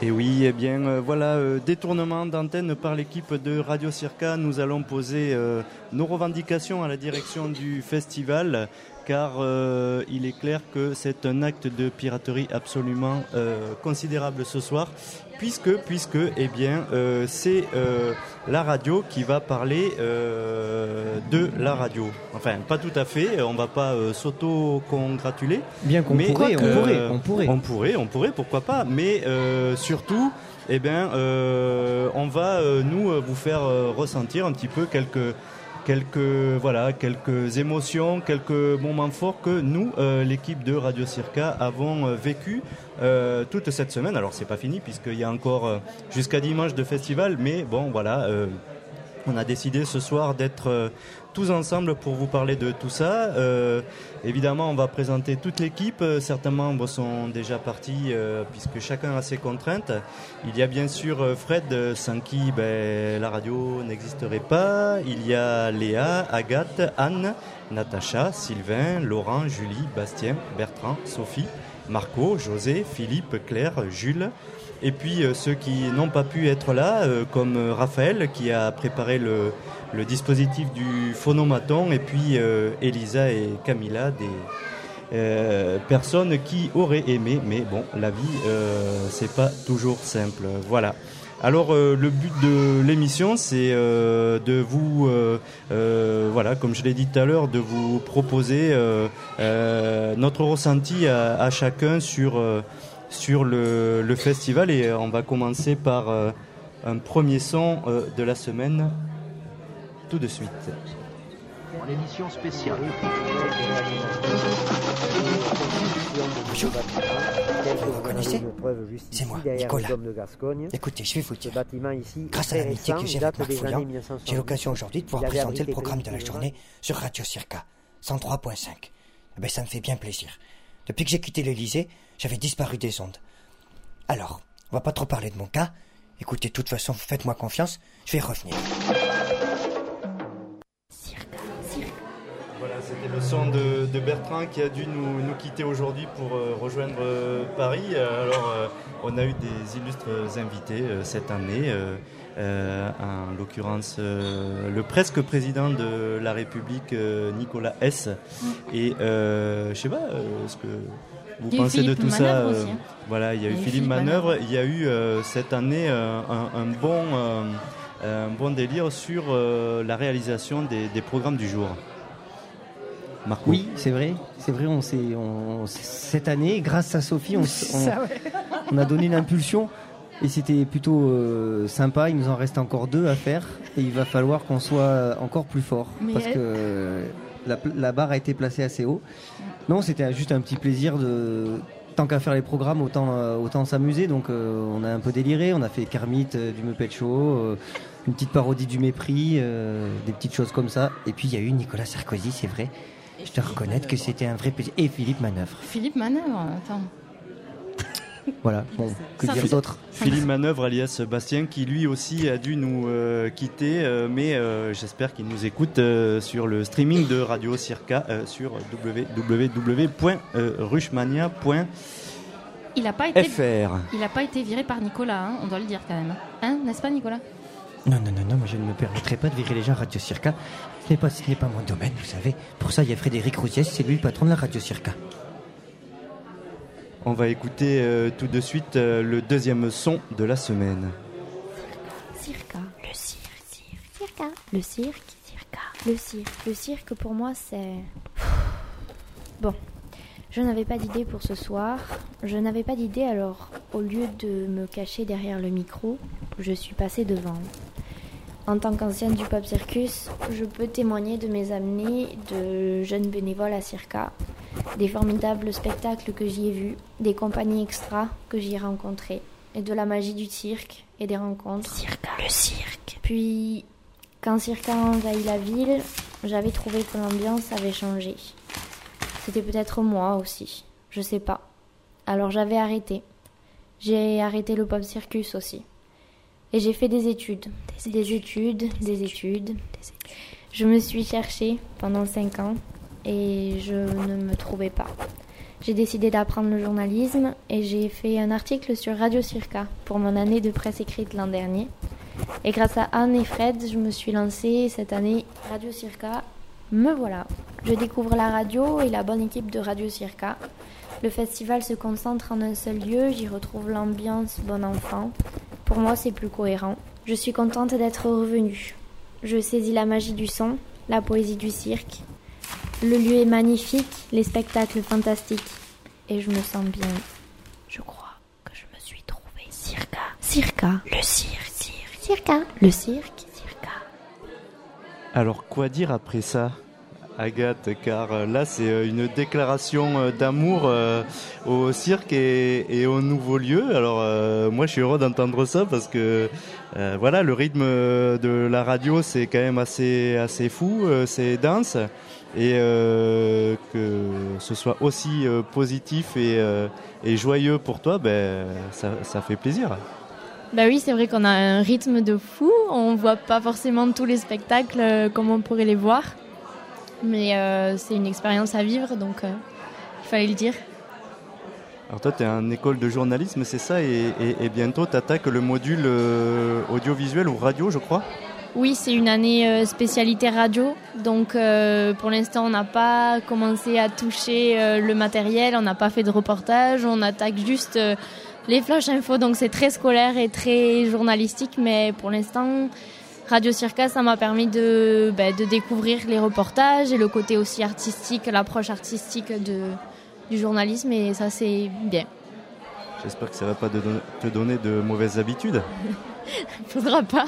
Et oui, eh bien voilà, détournement d'antenne par l'équipe de Radio Circa. Nous allons poser nos revendications à la direction du festival, car il est clair que c'est un acte de piraterie absolument considérable ce soir, puisque eh bien c'est la radio qui va parler de la radio. Enfin, pas tout à fait, on va pas s'auto-congratuler. Bien qu'on pourrait, on pourrait, pourquoi pas, mais surtout, eh bien, on va nous vous faire ressentir un petit peu quelques émotions, quelques moments forts que nous, l'équipe de Radio Circa, avons vécu toute cette semaine. Alors c'est pas fini puisqu'il y a encore jusqu'à dimanche de festival, mais bon voilà, on a décidé ce soir d'être tous ensemble pour vous parler de tout ça. Évidemment, on va présenter toute l'équipe. Certains membres sont déjà partis puisque chacun a ses contraintes. Il y a bien sûr Fred, sans qui la radio n'existerait pas. Il y a Léa, Agathe, Anne, Natacha, Sylvain, Laurent, Julie, Bastien, Bertrand, Sophie, Marco, José, Philippe, Claire, Jules. Et puis ceux qui n'ont pas pu être là, comme Raphaël qui a préparé le dispositif du phonomaton, et puis Elisa et Camilla, des personnes qui auraient aimé, mais bon, la vie c'est pas toujours simple. Voilà. Alors le but de l'émission, c'est de vous, voilà, comme je l'ai dit tout à l'heure, de vous proposer notre ressenti à chacun sur le festival, et on va commencer par un premier son de la semaine tout de suite. Pour l'émission spéciale. Bonjour. Vous me reconnaissez ? C'est moi, Nicolas. Écoutez, je vais vous dire. Grâce à l'amitié que j'ai avec Marc Fouillant, j'ai l'occasion aujourd'hui de pouvoir présenter le programme de la journée sur Radio Circa 103.5. Ça me fait bien plaisir. Depuis que j'ai quitté l'Elysée, j'avais disparu des ondes. Alors, on va pas trop parler de mon cas. Écoutez, de toute façon, faites-moi confiance, je vais revenir. Voilà, c'était le son de Bertrand qui a dû nous quitter aujourd'hui pour rejoindre Paris. Alors, on a eu des illustres invités cette année. En l'occurrence le presque président de la République, Nicolas S. Et je sais pas ce que vous pensez de tout ça. Voilà, il y a eu Philippe Manœuvre. Il y a eu cette année un bon délire sur la réalisation des programmes du jour. Marco. Oui, c'est vrai. Cette année, grâce à Sophie, on a donné une impulsion. Et c'était plutôt sympa, il nous en reste encore 2 à faire et il va falloir qu'on soit encore plus fort parce que la barre a été placée assez haut. Non, c'était juste un petit plaisir tant qu'à faire les programmes, autant s'amuser. Donc on a un peu déliré, on a fait Kermit du Muppet Show, une petite parodie du mépris, des petites choses comme ça. Et puis il y a eu Nicolas Sarkozy, c'est vrai. Je dois reconnaître que c'était un vrai plaisir. Et Philippe Manœuvre. Philippe Manœuvre, attends. Voilà, bon, que dire d'autre ? Philippe Manœuvre alias Bastien, qui lui aussi a dû nous quitter, mais j'espère qu'il nous écoute sur le streaming de Radio Circa sur www.rushmania.fr. Il n'a pas été viré par Nicolas, on doit le dire quand même. Hein, n'est-ce pas Nicolas ? Non, moi je ne me permettrai pas de virer les gens à Radio Circa. Ce n'est pas mon domaine, vous savez. Pour ça, il y a Frédéric Rousiès, c'est lui le patron de la Radio Circa. On va écouter tout de suite le deuxième son de la semaine. Circa. Le cirque. Le cirque pour moi c'est... Bon, je n'avais pas d'idée pour ce soir. Je n'avais pas d'idée, alors au lieu de me cacher derrière le micro, je suis passée devant. En tant qu'ancienne du Pop Circus, je peux témoigner de mes années de jeune bénévole à Circa, des formidables spectacles que j'y ai vus, des compagnies extra que j'y ai rencontrées, et de la magie du cirque et des rencontres. Circa, le cirque. Puis, quand Circa a envahi la ville, j'avais trouvé que l'ambiance avait changé. C'était peut-être moi aussi, je sais pas. Alors j'avais arrêté. J'ai arrêté le Pop Circus aussi. Et j'ai fait des études. Je me suis cherchée pendant 5 ans et je ne me trouvais pas. J'ai décidé d'apprendre le journalisme et j'ai fait un article sur Radio Circa pour mon année de presse écrite l'an dernier. Et grâce à Anne et Fred, je me suis lancée cette année Radio Circa. Me voilà. Je découvre la radio et la bonne équipe de Radio Circa. Le festival se concentre en un seul lieu, j'y retrouve l'ambiance bon enfant. Pour moi, c'est plus cohérent. Je suis contente d'être revenue. Je saisis la magie du son, la poésie du cirque. Le lieu est magnifique, les spectacles fantastiques. Et je me sens bien. Je crois que je me suis trouvée Circa. Circa, le cirque. Circa, le cirque, Circa. Alors, quoi dire après ça, Agathe? Car là, c'est une déclaration d'amour au cirque et au nouveau lieu. Alors, moi, je suis heureux d'entendre ça parce que, voilà, le rythme de la radio, c'est quand même assez fou, c'est dense. Et que ce soit aussi positif et joyeux pour toi, ça fait plaisir. Bah oui, c'est vrai qu'on a un rythme de fou. On voit pas forcément tous les spectacles comme on pourrait les voir. Mais c'est une expérience à vivre, donc il fallait le dire. Alors toi, tu es en école de journalisme, c'est ça, et bientôt tu attaques le module audiovisuel ou radio, je crois? Oui, c'est une année spécialité radio. Donc pour l'instant, on n'a pas commencé à toucher le matériel, on n'a pas fait de reportage, on attaque juste les flash infos. Donc c'est très scolaire et très journalistique, mais pour l'instant, Radio Circa, ça m'a permis de découvrir les reportages et le côté aussi artistique, l'approche artistique du journalisme, et ça c'est bien. J'espère que ça ne va pas te donner de mauvaises habitudes. Faudra pas.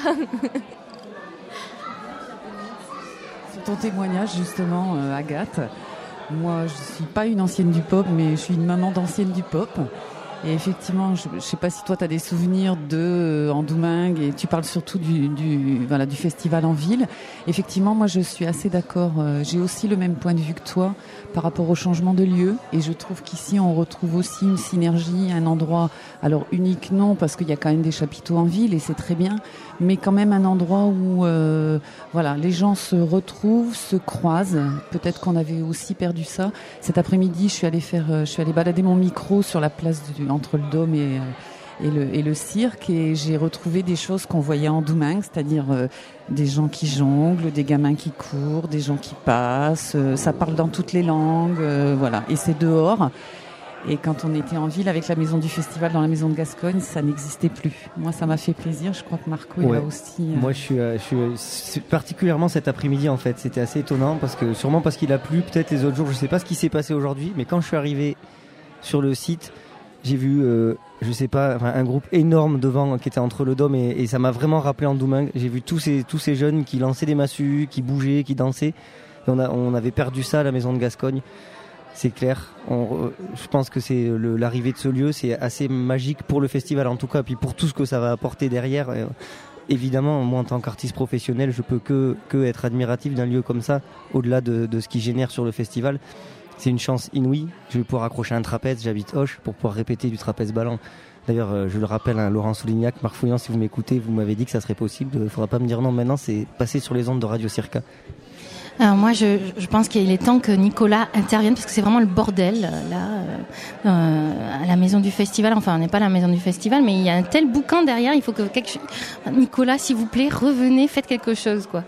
Sur ton témoignage justement, Agathe, moi je ne suis pas une ancienne du pop, mais je suis une maman d'ancienne du pop. Et effectivement, je ne sais pas si toi tu as des souvenirs de Andoumingue, et tu parles surtout du festival en ville. Effectivement, moi je suis assez d'accord. J'ai aussi le même point de vue que toi par rapport au changement de lieu, et je trouve qu'ici on retrouve aussi une synergie, un endroit, alors unique non, parce qu'il y a quand même des chapiteaux en ville et c'est très bien, mais quand même un endroit où les gens se retrouvent, se croisent. Peut-être qu'on avait aussi perdu ça. Cet après-midi, je suis allée balader mon micro sur la place entre le Dôme et le cirque, et j'ai retrouvé des choses qu'on voyait en Andoumingue, c'est-à-dire des gens qui jonglent, des gamins qui courent, des gens qui passent, ça parle dans toutes les langues, et c'est dehors. Et quand on était en ville avec la maison du festival dans la maison de Gascogne, ça n'existait plus. Moi, ça m'a fait plaisir. Je crois que Marco, il a aussi... Moi, je suis particulièrement cet après-midi, en fait. C'était assez étonnant, sûrement parce qu'il a plu, peut-être les autres jours. Je ne sais pas ce qui s'est passé aujourd'hui, mais quand je suis arrivé sur le site, j'ai vu, un groupe énorme devant qui était entre le Dôme et ça m'a vraiment rappelé Andoumingue. J'ai vu tous ces jeunes qui lançaient des massues, qui bougeaient, qui dansaient. Et on avait perdu ça à la maison de Gascogne. C'est clair. Je pense que c'est l'arrivée de ce lieu, c'est assez magique pour le festival en tout cas, puis pour tout ce que ça va apporter derrière. Évidemment, moi en tant qu'artiste professionnel, je peux que être admiratif d'un lieu comme ça, au-delà de ce qu'il génère sur le festival. C'est une chance inouïe. Je vais pouvoir accrocher un trapèze, j'habite Auch, pour pouvoir répéter du trapèze ballant. D'ailleurs, je le rappelle, Laurent Soulignac, Marc Fouillant, si vous m'écoutez, vous m'avez dit que ça serait possible. Il ne faudra pas me dire non maintenant, c'est passé sur les ondes de Radio Circa. Alors moi, je pense qu'il est temps que Nicolas intervienne parce que c'est vraiment le bordel là à la maison du festival. Enfin, on n'est pas à la maison du festival, mais il y a un tel boucan derrière. Il faut que Nicolas, s'il vous plaît, revenez, faites quelque chose, quoi.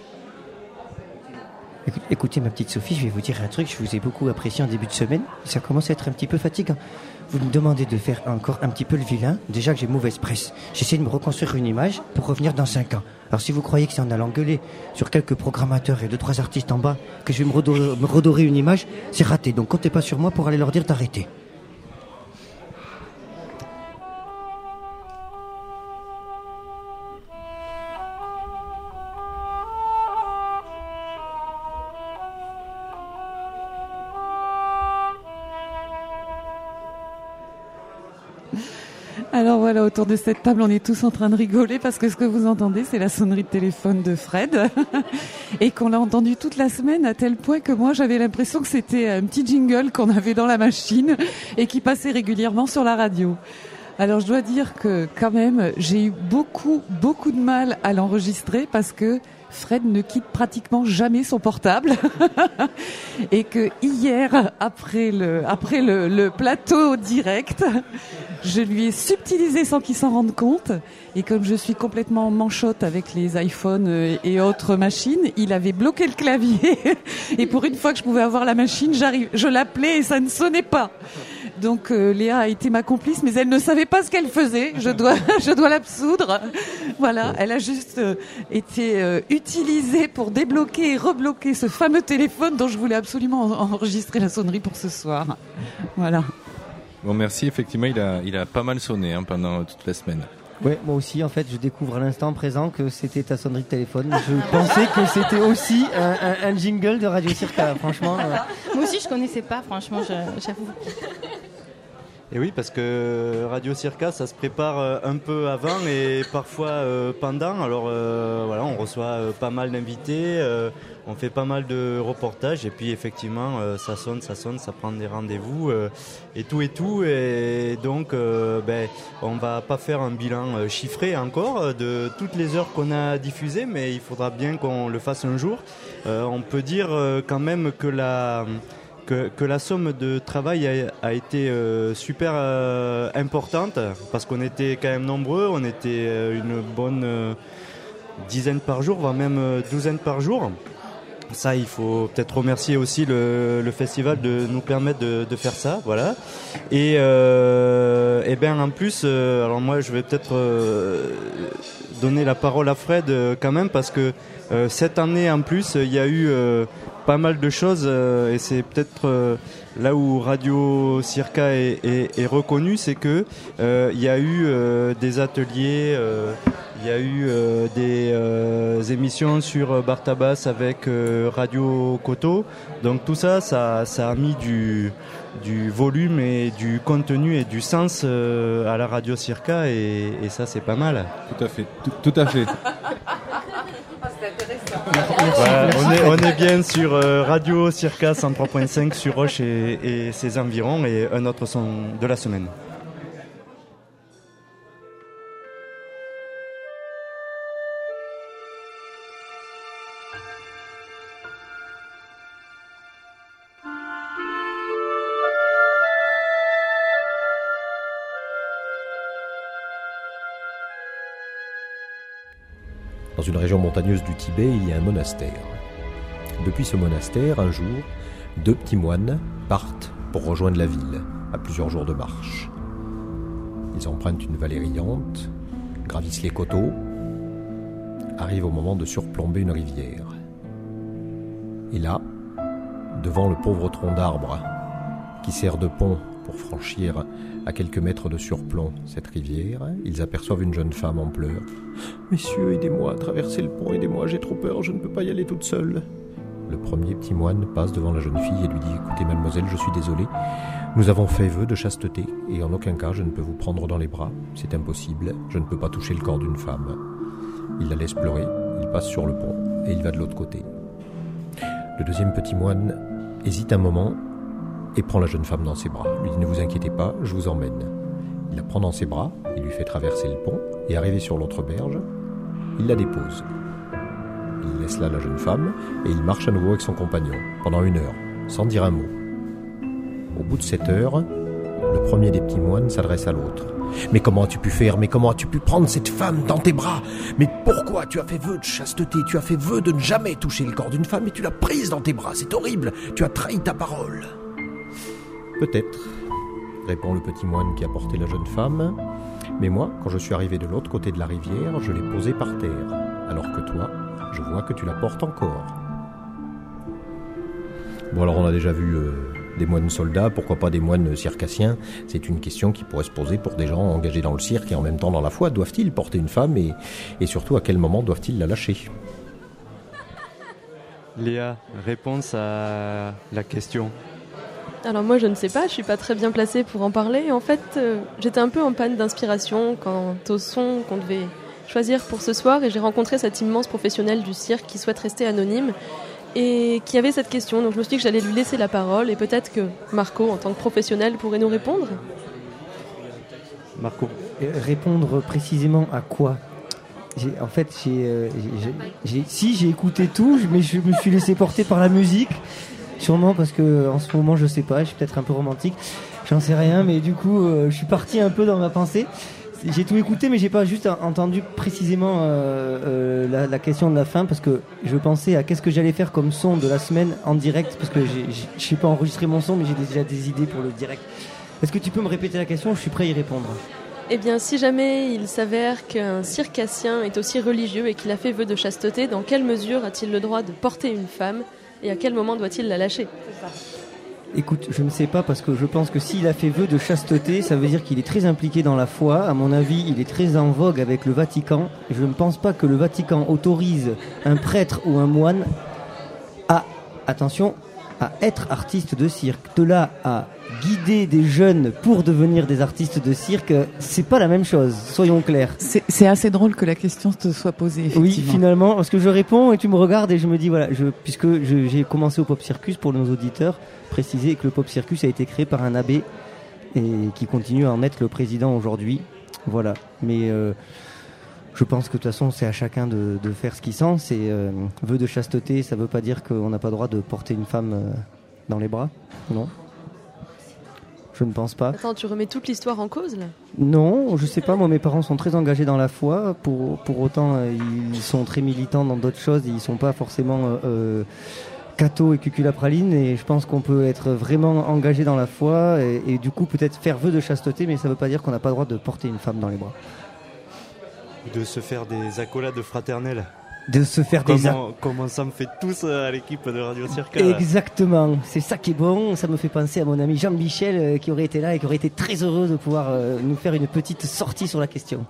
Écoutez, ma petite Sophie, je vais vous dire un truc. Je vous ai beaucoup apprécié en début de semaine. Ça commence à être un petit peu fatigant. Vous me demandez de faire encore un petit peu le vilain. Déjà que j'ai mauvaise presse. J'essaie de me reconstruire une image pour revenir dans 5 ans. Alors si vous croyez que c'est en allant gueuler sur quelques programmateurs et 2-3 artistes en bas que je vais me redorer une image, c'est raté. Donc comptez pas sur moi pour aller leur dire d'arrêter. Alors voilà, autour de cette table, on est tous en train de rigoler parce que ce que vous entendez, c'est la sonnerie de téléphone de Fred et qu'on l'a entendu toute la semaine à tel point que moi, j'avais l'impression que c'était un petit jingle qu'on avait dans la machine et qui passait régulièrement sur la radio. Alors je dois dire que quand même, j'ai eu beaucoup de mal à l'enregistrer parce que Fred ne quitte pratiquement jamais son portable et que hier, après le plateau direct, je lui ai subtilisé sans qu'il s'en rende compte. Et comme je suis complètement manchotte avec les iPhones et autres machines, il avait bloqué le clavier. Et pour une fois que je pouvais avoir la machine, je l'appelais et ça ne sonnait pas. Donc Léa a été ma complice, mais elle ne savait pas ce qu'elle faisait. Je dois l'absoudre. Voilà, elle a juste été utilisée pour débloquer et rebloquer ce fameux téléphone dont je voulais absolument enregistrer la sonnerie pour ce soir. Voilà. Bon, merci. Effectivement, il a pas mal sonné pendant toute la semaine. Ouais, moi aussi, en fait, je découvre à l'instant présent que c'était ta sonnerie de téléphone. Je pensais que c'était aussi un jingle de Radio Circa, franchement. Moi aussi, je connaissais pas, franchement, j'avoue. Et oui, parce que Radio Circa, ça se prépare un peu avant et parfois pendant. Alors voilà, on reçoit pas mal d'invités, on fait pas mal de reportages et puis effectivement, ça sonne, ça prend des rendez-vous et tout. Et donc, on va pas faire un bilan chiffré encore de toutes les heures qu'on a diffusées, mais il faudra bien qu'on le fasse un jour. On peut dire quand même que la somme de travail a été super importante parce qu'on était quand même nombreux, on était une bonne dizaine par jour, voire même douzaine par jour. Ça, il faut peut-être remercier aussi le festival de nous permettre de faire ça, voilà. Et bien en plus, alors moi je vais peut-être donner la parole à Fred quand même parce que cette année en plus, il y a eu pas mal de choses et c'est peut-être là où Radio Circa est reconnu, c'est que il y a eu des ateliers, il y a eu des émissions sur Bartabas avec Radio Coteau. Donc tout ça a mis du volume et du contenu et du sens à la Radio Circa et ça c'est pas mal. Tout à fait. Voilà, on est bien sur Radio Circa 103.5 sur Roche et ses environs et un autre son de la semaine. Dans une région montagneuse du Tibet, il y a un monastère. Depuis ce monastère, un jour, 2 petits moines partent pour rejoindre la ville, à plusieurs jours de marche. Ils empruntent une vallée riante, gravissent les coteaux, arrivent au moment de surplomber une rivière. Et là, devant le pauvre tronc d'arbre qui sert de pont pour franchir à quelques mètres de surplomb cette rivière, ils aperçoivent une jeune femme en pleurs. « Messieurs, aidez-moi à traverser le pont, aidez-moi, j'ai trop peur, je ne peux pas y aller toute seule. » Le premier petit moine passe devant la jeune fille et lui dit « Écoutez, mademoiselle, je suis désolé, nous avons fait vœu de chasteté et en aucun cas je ne peux vous prendre dans les bras, c'est impossible, je ne peux pas toucher le corps d'une femme. » Il la laisse pleurer, il passe sur le pont et il va de l'autre côté. Le deuxième petit moine hésite un moment et prend la jeune femme dans ses bras. Lui dit « Ne vous inquiétez pas, je vous emmène. » Il la prend dans ses bras, il lui fait traverser le pont, et arrivé sur l'autre berge, il la dépose. Il laisse là la jeune femme, et il marche à nouveau avec son compagnon, pendant 1 heure, sans dire un mot. Au bout de 7 heures, le premier des petits moines s'adresse à l'autre. « Mais comment as-tu pu faire ? Mais comment as-tu pu prendre cette femme dans tes bras ? Mais pourquoi tu as fait vœu de chasteté ? Tu as fait vœu de ne jamais toucher le corps d'une femme, et tu l'as prise dans tes bras, c'est horrible ! Tu as trahi ta parole !» « Peut-être, » répond le petit moine qui a porté la jeune femme, « mais moi, quand je suis arrivé de l'autre côté de la rivière, je l'ai posée par terre, alors que toi, je vois que tu la portes encore. » Bon, alors on a déjà vu des moines soldats, pourquoi pas des moines circassiens ? C'est une question qui pourrait se poser pour des gens engagés dans le cirque et en même temps dans la foi. Doivent-ils porter une femme et surtout à quel moment doivent-ils la lâcher ? Léa, réponse à la question. Alors moi je ne sais pas, je suis pas très bien placée pour en parler. En fait, j'étais un peu en panne d'inspiration quant au son qu'on devait choisir pour ce soir et j'ai rencontré cet immense professionnel du cirque qui souhaite rester anonyme et qui avait cette question. Donc je me suis dit que j'allais lui laisser la parole et peut-être que Marco, en tant que professionnel, pourrait nous répondre. Marco. Répondre précisément à quoi ? J'ai écouté tout, mais je me suis laissé porter par la musique. Sûrement parce que en ce moment, je sais pas, je suis peut-être un peu romantique. J'en sais rien, mais du coup, je suis parti un peu dans ma pensée. J'ai tout écouté, mais j'ai pas juste entendu précisément la question de la fin, parce que je pensais à qu'est-ce que j'allais faire comme son de la semaine en direct, parce que je sais pas enregistrer mon son, mais j'ai déjà des idées pour le direct. Est-ce que tu peux me répéter la question ? Je suis prêt à y répondre. Eh bien, si jamais il s'avère qu'un circassien est aussi religieux et qu'il a fait vœu de chasteté, dans quelle mesure a-t-il le droit de porter une femme et à quel moment doit-il la lâcher ? Écoute, je ne sais pas, parce que je pense que s'il a fait vœu de chasteté, ça veut dire qu'il est très impliqué dans la foi. À mon avis, il est très en vogue avec le Vatican. Je ne pense pas que le Vatican autorise un prêtre ou un moine à être artiste de cirque. De là à guider des jeunes pour devenir des artistes de cirque, c'est pas la même chose, soyons clairs. C'est assez drôle que la question te soit posée, effectivement. Oui, finalement, parce que je réponds et tu me regardes et je me dis, voilà, puisque j'ai commencé au Pop Circus, pour nos auditeurs, préciser que le Pop Circus a été créé par un abbé et qui continue à en être le président aujourd'hui. Voilà, mais je pense que de toute façon, c'est à chacun de faire ce qu'il sent. C'est vœu de chasteté, ça veut pas dire qu'on n'a pas le droit de porter une femme dans les bras, non ? Je ne pense pas. Attends, tu remets toute l'histoire en cause, là ? Non, je sais pas. Moi, mes parents sont très engagés dans la foi. Pour autant, ils sont très militants dans d'autres choses. Ils sont pas forcément catho et cuculapraline. Et je pense qu'on peut être vraiment engagé dans la foi et du coup peut-être faire vœu de chasteté, mais ça veut pas dire qu'on n'a pas le droit de porter une femme dans les bras. De se faire des accolades fraternelles. De se faire comment ça me fait tous à l'équipe de Radio Circa. Exactement, c'est ça qui est bon. Ça me fait penser à mon ami Jean-Michel qui aurait été là et qui aurait été très heureux de pouvoir nous faire une petite sortie sur la question.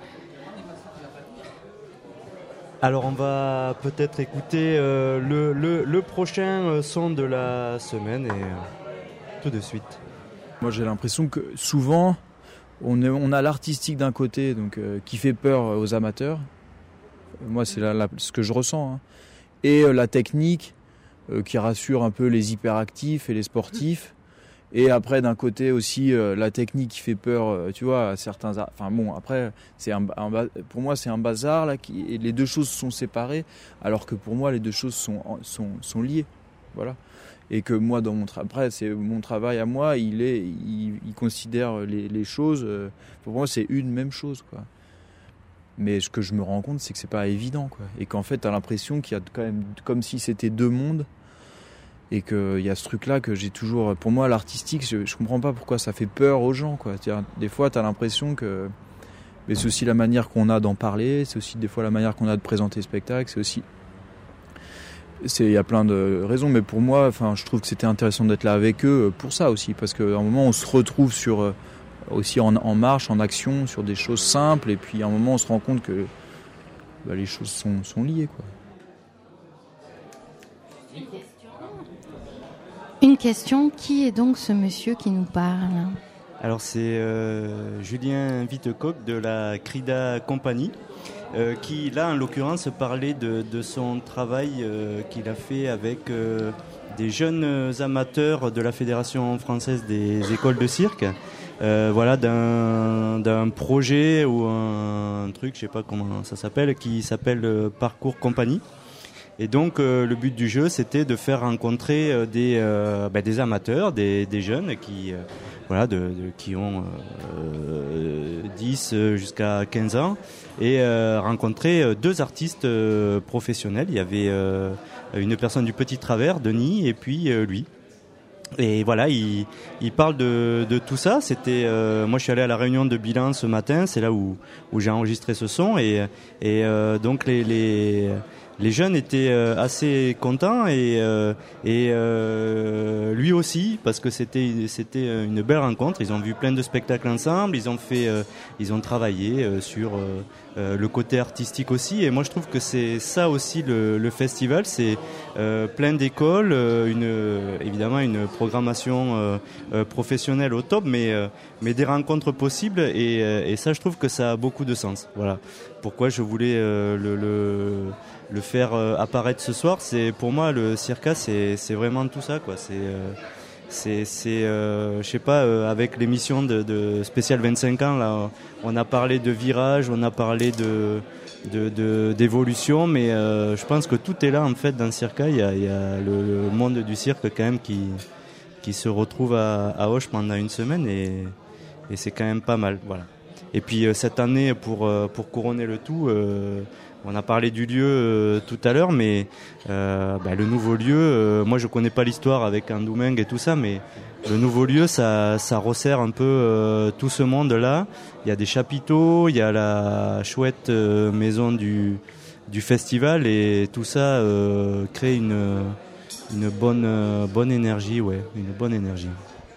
Alors on va peut-être écouter le prochain son de la semaine et tout de suite. Moi j'ai l'impression que souvent on a l'artistique d'un côté donc qui fait peur aux amateurs. Moi, c'est ce que je ressens. Hein. Et la technique qui rassure un peu les hyperactifs et les sportifs. Et après, d'un côté aussi, la technique qui fait peur, tu vois, à certains... Enfin bon, après, pour moi, c'est un bazar, là, et les deux choses sont séparées, alors que pour moi, les deux choses sont liées. Voilà. Et que moi, après, c'est mon travail à moi, il considère les choses... pour moi, c'est une même chose, quoi. Mais ce que je me rends compte, c'est que c'est pas évident, quoi. Et qu'en fait, t'as l'impression qu'il y a quand même comme si c'était deux mondes. Et qu'il y a ce truc-là que j'ai toujours... Pour moi, l'artistique, je comprends pas pourquoi ça fait peur aux gens, quoi. Des fois, t'as l'impression que... Mais c'est aussi la manière qu'on a d'en parler, c'est aussi des fois la manière qu'on a de présenter le spectacle, c'est aussi... Il y a plein de raisons, mais pour moi, je trouve que c'était intéressant d'être là avec eux pour ça aussi. Parce qu'à un moment, on se retrouve aussi en marche, en action, sur des choses simples, et puis à un moment on se rend compte que les choses sont liées, quoi. Une question, qui est donc ce monsieur qui nous parle ? Alors c'est Julien Vittecoq de la Crida Company, qui là en l'occurrence parlait de son travail qu'il a fait avec des jeunes amateurs de la Fédération française des écoles de cirque. Voilà, d'un projet ou un truc, je sais pas comment ça s'appelle, qui s'appelle Parcours Compagnie. Et donc le but du jeu, c'était de faire rencontrer des amateurs, des jeunes qui qui ont 10 jusqu'à 15 ans et rencontrer deux artistes professionnels. Il y avait une personne du Petit Travers, Denis, et puis lui. Et voilà, il parle de tout ça. C'était moi, je suis allé à la réunion de bilan ce matin. C'est là où j'ai enregistré ce son et donc les jeunes étaient assez contents et lui aussi, parce que c'était une belle rencontre. Ils ont vu plein de spectacles ensemble. Ils ont travaillé sur le côté artistique aussi. Et moi, je trouve que c'est ça aussi le festival. C'est plein d'écoles, évidemment une programmation professionnelle au top, mais des rencontres possibles. Et ça, je trouve que ça a beaucoup de sens. Voilà pourquoi je voulais le faire apparaître ce soir. C'est pour moi le Circa, c'est vraiment tout ça, quoi. je sais pas, avec l'émission de spécial 25 ans, là, on a parlé de virage, on a parlé d'évolution, mais je pense que tout est là en fait dans le Circa. Il y a le monde du cirque quand même qui se retrouve à Auch pendant une semaine et c'est quand même pas mal, voilà. Et puis cette année, pour couronner le tout, on a parlé du lieu tout à l'heure, mais le nouveau lieu, moi je connais pas l'histoire avec Andoumeng et tout ça, mais le nouveau lieu, ça resserre un peu tout ce monde-là. Il y a des chapiteaux, il y a la chouette maison du festival, et tout ça crée une bonne énergie, une bonne énergie.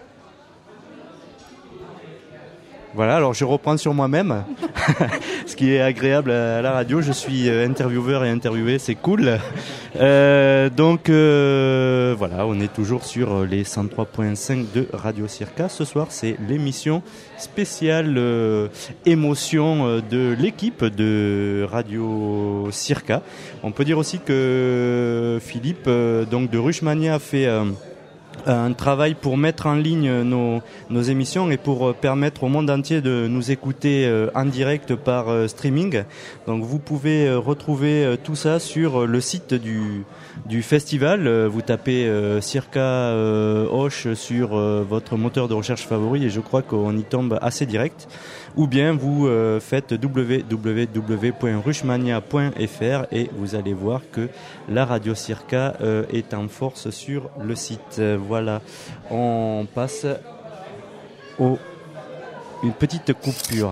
Voilà, alors je reprends sur moi-même, ce qui est agréable à la radio. Je suis intervieweur et interviewé, c'est cool. Donc voilà, on est toujours sur les 103.5 de Radio Circa. Ce soir, c'est l'émission spéciale émotion de l'équipe de Radio Circa. On peut dire aussi que Philippe, donc de Rushmania, a fait un travail pour mettre en ligne nos émissions et pour permettre au monde entier de nous écouter en direct par streaming. Donc vous pouvez retrouver tout ça sur le site du festival. Vous tapez Circa Auch sur votre moteur de recherche favori et je crois qu'on y tombe assez direct. Ou bien vous faites www.rushmania.fr et vous allez voir que la Radio Circa est en force sur le site. Voilà, on passe une petite coupure.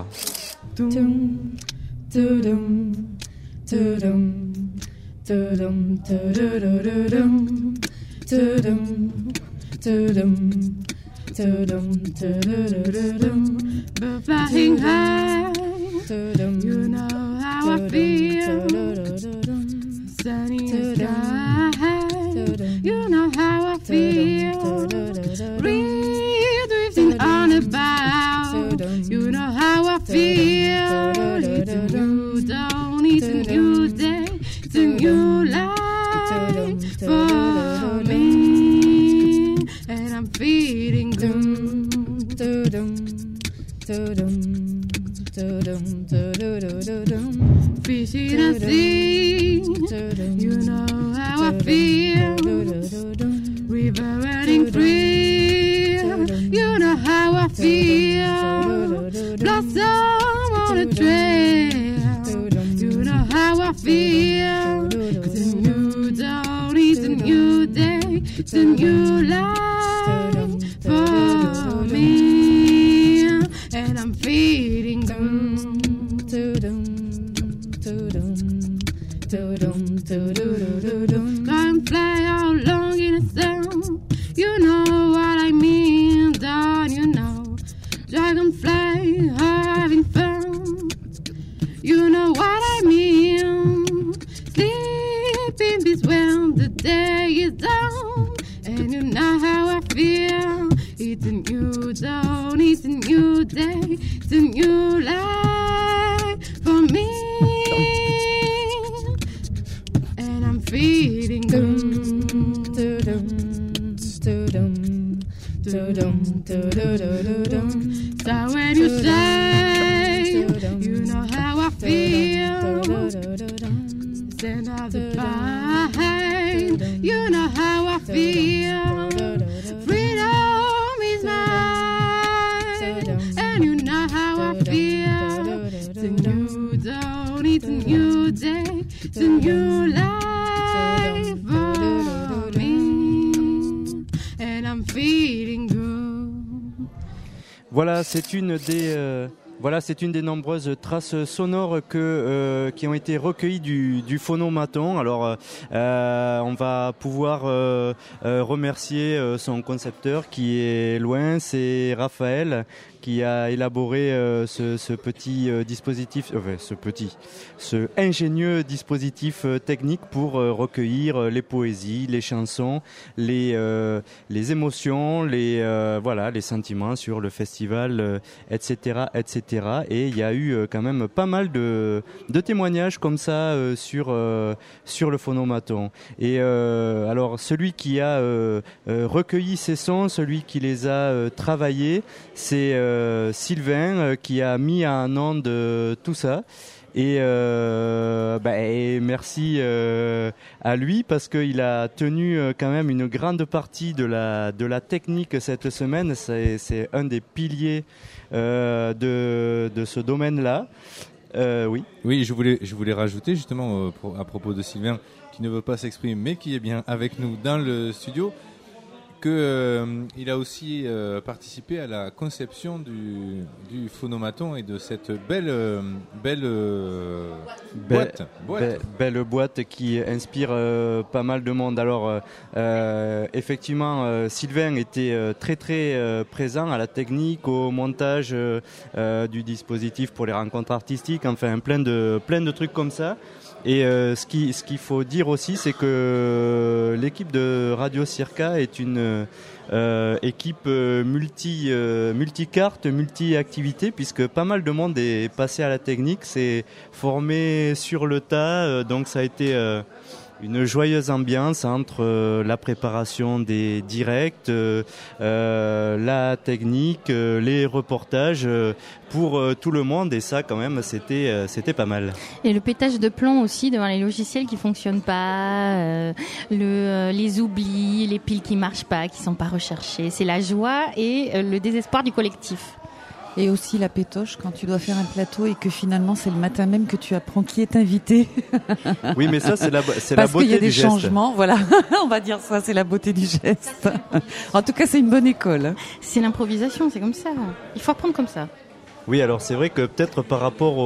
But flying high, you know how I feel. Sunny sky, you know how I feel. Breeze drifting on a bow, you know how I feel. It's a new dawn, it's a new day, it's a new life for me, and I'm feeling good. Fish in the sea, you know how I feel. River running free, you know how I feel. Blossom on a trail, you know how I feel. It's a new dawn, it's a new day, it's a new life for me, and I'm feeling good. Can't fly out long in the sun, you know what I mean, don't you know? Dragonfly having fun, you know what I mean. Sleep in peace when the day is done, and you know how I feel. It's a new dawn, it's a new day, it's a new life for me, and I'm feeling good. So when you say, you know how I feel, send out the pain, you know how I feel. Freedom is mine, and you know how I feel. It's a new dawn, it's a new day, it's a new life for me, and I'm feeling good. Voilà, c'est une des nombreuses traces sonores qui ont été recueillies du phonomaton. Alors, on va pouvoir remercier son concepteur qui est loin, c'est Raphaël, qui a élaboré ce petit dispositif, ce ingénieux dispositif technique pour recueillir les poésies, les chansons, les émotions, les sentiments sur le festival, etc., etc. Et il y a eu quand même pas mal de témoignages comme ça sur le phonomaton. Et alors celui qui a recueilli ces sons, celui qui les a travaillés, c'est Sylvain qui a mis en onde tout ça. Et merci à lui parce qu'il a tenu quand même une grande partie de la technique cette semaine. C'est un des piliers de ce domaine-là. Oui. Oui, je voulais rajouter justement à propos de Sylvain qui ne veut pas s'exprimer mais qui est bien avec nous dans le studio qu'il a aussi participé à la conception du phonomaton et de cette belle boîte qui inspire pas mal de monde. Alors effectivement, Sylvain était très très présent à la technique, au montage du dispositif pour les rencontres artistiques, enfin plein de trucs comme ça. Et ce qu'il faut dire aussi, c'est que l'équipe de Radio Circa est une équipe multicarte, multi-activité, puisque pas mal de monde est passé à la technique, s'est formé sur le tas, donc ça a été une joyeuse ambiance entre la préparation des directs, la technique, les reportages pour tout le monde, et ça quand même c'était pas mal. Et le pétage de plomb aussi devant les logiciels qui fonctionnent pas, les oublis, les piles qui marchent pas, qui sont pas recherchées, c'est la joie et le désespoir du collectif. Et aussi la pétoche quand tu dois faire un plateau et que finalement c'est le matin même que tu apprends qui est invité. Oui, mais ça c'est la beauté du geste. Parce qu'il y a des changements, voilà. On va dire ça, c'est la beauté du geste. En tout cas, c'est une bonne école. C'est l'improvisation, c'est comme ça. Il faut apprendre comme ça. Oui, alors c'est vrai que peut-être par rapport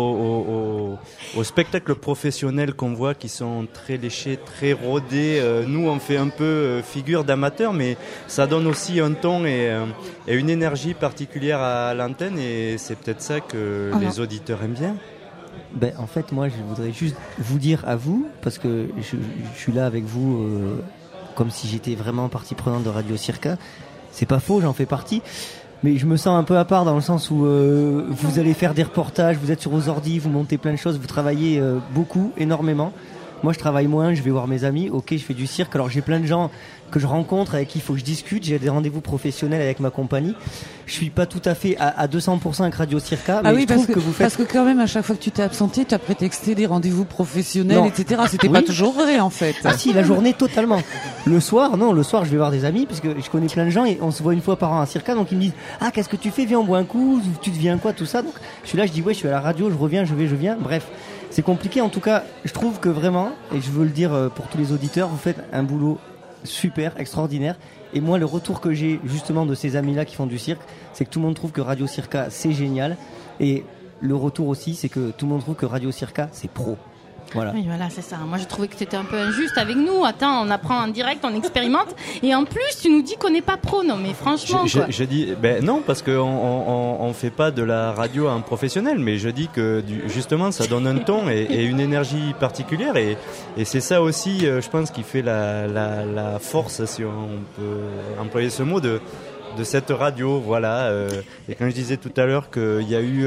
aux spectacles professionnels qu'on voit qui sont très léchés, très rodés, nous on fait un peu figure d'amateur, mais ça donne aussi un ton et une énergie particulière à l'antenne, et c'est peut-être ça que les auditeurs aiment bien. En fait, moi je voudrais juste vous dire à vous, parce que je suis là avec vous comme si j'étais vraiment partie prenante de Radio Circa. C'est pas faux, j'en fais partie. Mais je me sens un peu à part dans le sens où vous allez faire des reportages, vous êtes sur vos ordi, vous montez plein de choses, vous travaillez beaucoup, énormément. Moi, je travaille moins, je vais voir mes amis. Ok, je fais du cirque. Alors, j'ai plein de gens que je rencontre, avec qui il faut que je discute. J'ai des rendez-vous professionnels avec ma compagnie. Je suis pas tout à fait à 200% avec Radio Circa. Mais oui, je trouve que vous faites... parce que quand même, à chaque fois que tu t'es absenté, tu as prétexté des rendez-vous professionnels, etc. C'était pas toujours vrai, en fait. Ah si, la journée, totalement. Le soir, je vais voir des amis, parce que je connais plein de gens et on se voit une fois par an à Circa. Donc, ils me disent, qu'est-ce que tu fais? Viens, on boit un coup. Tu deviens quoi, tout ça? Donc, je suis là, je dis, ouais, je suis à la radio, je reviens, je viens. Bref. C'est compliqué, en tout cas, je trouve que vraiment, et je veux le dire pour tous les auditeurs, vous faites un boulot super, extraordinaire. Et moi, le retour que j'ai justement de ces amis-là qui font du cirque, c'est que tout le monde trouve que Radio Circa, c'est génial. Et le retour aussi, c'est que tout le monde trouve que Radio Circa, c'est pro. Voilà. Oui, voilà, c'est ça. Moi, je trouvais que c'était un peu injuste avec nous. Attends, on apprend en direct, on expérimente, et en plus, tu nous dis qu'on n'est pas pro. Non, mais franchement, quoi. Je dis, non, parce que on fait pas de la radio en professionnel, mais je dis que justement, ça donne un ton et une énergie particulière, et c'est ça aussi, je pense, qui fait la force, si on peut employer ce mot, de cette radio, voilà. Et quand je disais tout à l'heure qu'il y a eu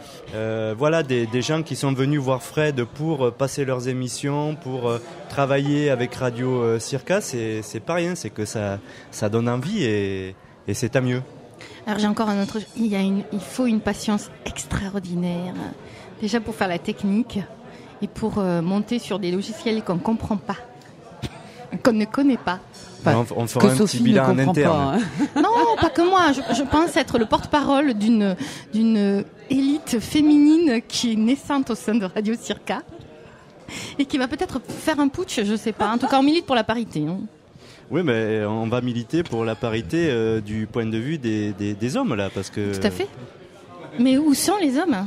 des gens qui sont venus voir Fred pour passer leurs émissions, pour travailler avec Radio Circa, c'est pas rien, c'est que ça donne envie et c'est tant mieux. Alors j'ai encore un autre, il faut une patience extraordinaire, déjà pour faire la technique et pour monter sur des logiciels qu'on comprend pas, qu'on ne connaît pas. On fera un petit bilan en interne. Non, pas que moi. Je pense être le porte-parole d'une élite féminine qui est naissante au sein de Radio Circa et qui va peut-être faire un putsch, je sais pas. En tout cas, on milite pour la parité. Hein. Oui, mais on va militer pour la parité du point de vue des hommes là, parce que. Tout à fait. Mais où sont les hommes?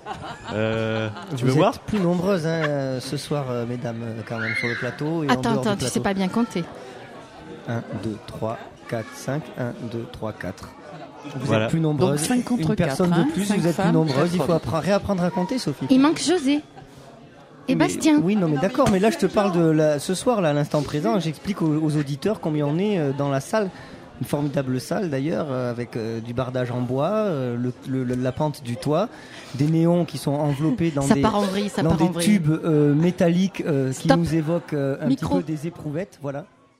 Tu veux voir? Vous êtes plus nombreuses ce soir, mesdames, quand même, sur le plateau. Et attends, tu sais pas bien compter. 1, 2, 3, 4, 5, 1, 2, 3, 4. Vous êtes plus nombreuses. Donc 5 contre 4. Une personne de plus, vous êtes femmes, plus nombreuses. Il faut réapprendre à compter, Sophie. Il manque José. Et Bastien. Oui, non, mais d'accord. Mais là, je te parle de ce soir, là, à l'instant présent. J'explique aux auditeurs combien on est dans la salle. Une formidable salle d'ailleurs, avec du bardage en bois, la pente du toit, des néons qui sont enveloppés dans des tubes métalliques qui nous évoquent un petit peu des éprouvettes. Voilà.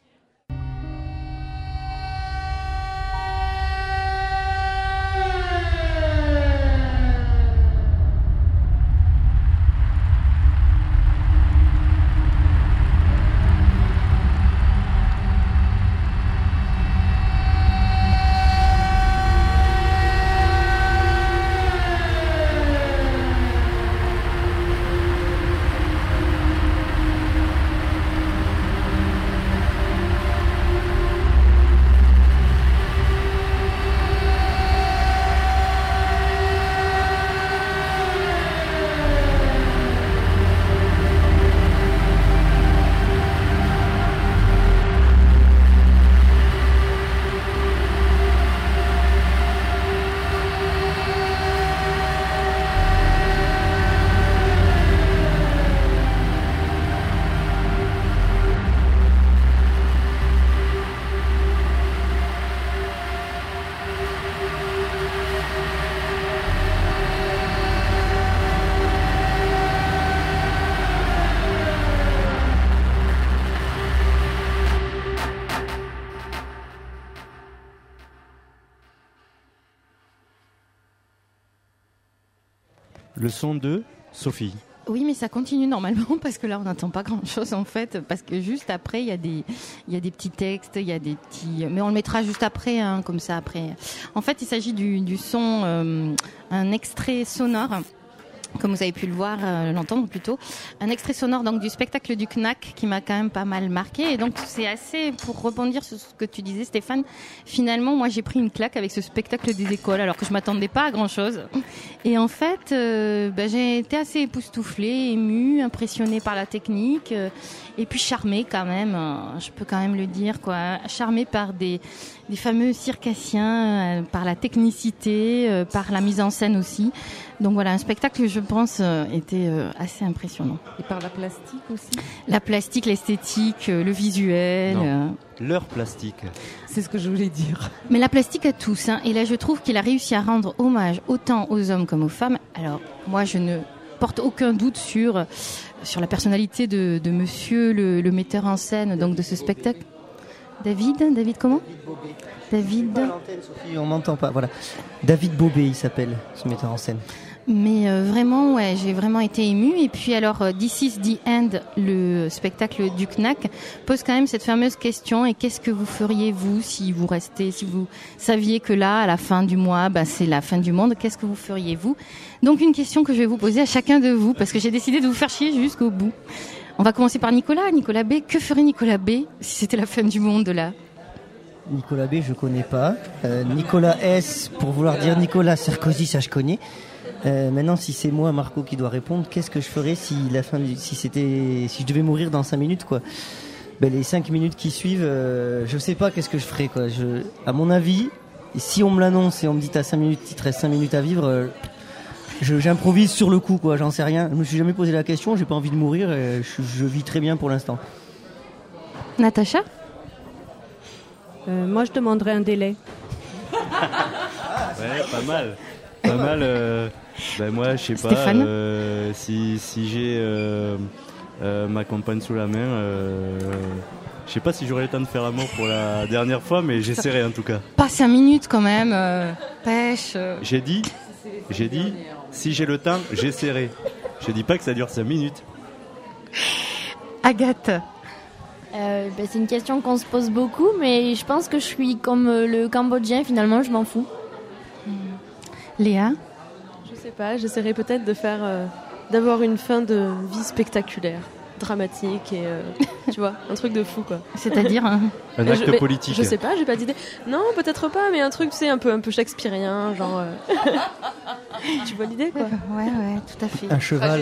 Leçon de Sophie. Oui, mais ça continue normalement parce que là, on n'entend pas grand-chose en fait, parce que juste après, il y a des petits textes, il y a des petits... Mais on le mettra juste après, hein, comme ça après. En fait, il s'agit du son, un extrait sonore, comme vous avez pu le voir, l'entendre plutôt, un extrait sonore donc du spectacle du CNAC qui m'a quand même pas mal marqué. Et donc c'est assez, pour rebondir sur ce que tu disais Stéphane, finalement moi j'ai pris une claque avec ce spectacle des écoles alors que je m'attendais pas à grand chose. Et en fait j'ai été assez époustouflée, émue, impressionnée par la technique et puis charmée quand même, je peux quand même le dire quoi, charmée par des fameux circassiens, par la technicité, par la mise en scène aussi. Donc voilà, un spectacle, je pense, était assez impressionnant. Et par la plastique aussi ? La plastique, l'esthétique, le visuel. Leur plastique. C'est ce que je voulais dire. Mais la plastique à tous. Hein. Et là, je trouve qu'il a réussi à rendre hommage autant aux hommes comme aux femmes. Alors, moi, je ne porte aucun doute sur la personnalité de monsieur le metteur en scène donc de ce spectacle. David comment ? David. Sophie, on m'entend pas. Voilà. David Bobet, il s'appelle, ce metteur en scène. Mais vraiment, ouais, j'ai vraiment été émue. Et puis alors, This is the End, le spectacle du CNAC, pose quand même cette fameuse question. Et qu'est-ce que vous feriez, vous, si vous saviez que là, à la fin du mois, c'est la fin du monde, qu'est-ce que vous feriez, vous ? Donc une question que je vais vous poser à chacun de vous, parce que j'ai décidé de vous faire chier jusqu'au bout. On va commencer par Nicolas B. Que ferait Nicolas B si c'était la fin du monde, là ? Nicolas B, je connais pas. Nicolas S, pour vouloir dire Nicolas Sarkozy, ça je connais. Maintenant, si c'est moi, Marco, qui doit répondre, qu'est-ce que je ferais si je devais mourir dans 5 minutes, quoi. Les 5 minutes qui suivent, je sais pas qu'est-ce que je ferais, quoi. À mon avis, si on me l'annonce et on me dit t'as 5 minutes, il te reste 5 minutes à vivre, j'improvise sur le coup, quoi. J'en sais rien. Je me suis jamais posé la question, j'ai pas envie de mourir, je vis très bien pour l'instant. Natacha ? Moi, je demanderais un délai. Ouais, pas mal. Pas mal. Moi, je sais pas. Si j'ai ma compagne sous la main, je sais pas si j'aurai le temps de faire amour pour la dernière fois, mais j'essaierai en tout cas. Pas 5 minutes quand même. Pêche. J'ai dit, si j'ai le temps, j'essaierai. Je dis pas que ça dure 5 minutes. Agathe. C'est une question qu'on se pose beaucoup, mais je pense que je suis comme le Cambodgien, finalement, je m'en fous. Léa ? Je sais pas, j'essaierai peut-être d'avoir une fin de vie spectaculaire, dramatique et tu vois, un truc de fou quoi. C'est-à-dire un acte politique. Je sais pas, j'ai pas d'idée. Non, peut-être pas, mais un truc c'est un peu shakespearien, genre. Tu vois l'idée quoi ? Ouais, tout à fait. Un cheval.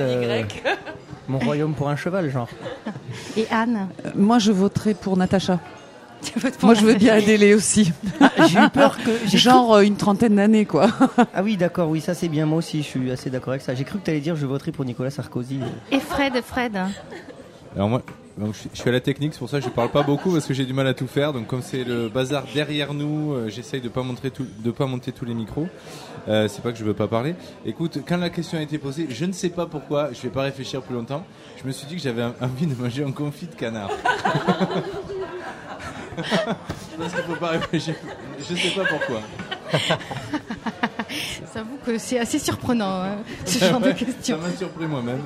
Mon royaume pour un cheval, genre. Et Anne ? Moi, je voterai pour Natacha. Moi, je veux bien un délai aussi. J'ai eu peur que... Genre une trentaine d'années, quoi. Ah oui, d'accord, oui, ça c'est bien. Moi aussi, je suis assez d'accord avec ça. J'ai cru que tu allais dire je voterai pour Nicolas Sarkozy. Et Fred. Alors moi, donc, je suis à la technique, c'est pour ça que je parle pas beaucoup parce que j'ai du mal à tout faire. Donc comme c'est le bazar derrière nous, j'essaye de pas monter tous les micros. C'est pas que je veux pas parler. Écoute, quand la question a été posée, je ne sais pas pourquoi, je vais pas réfléchir plus longtemps. Je me suis dit que j'avais envie de manger un confit de canard. Parce qu'il faut pas réfléchir. Je sais pas pourquoi. J'avoue que c'est assez surprenant, ce genre de questions. Ça m'a surpris moi-même.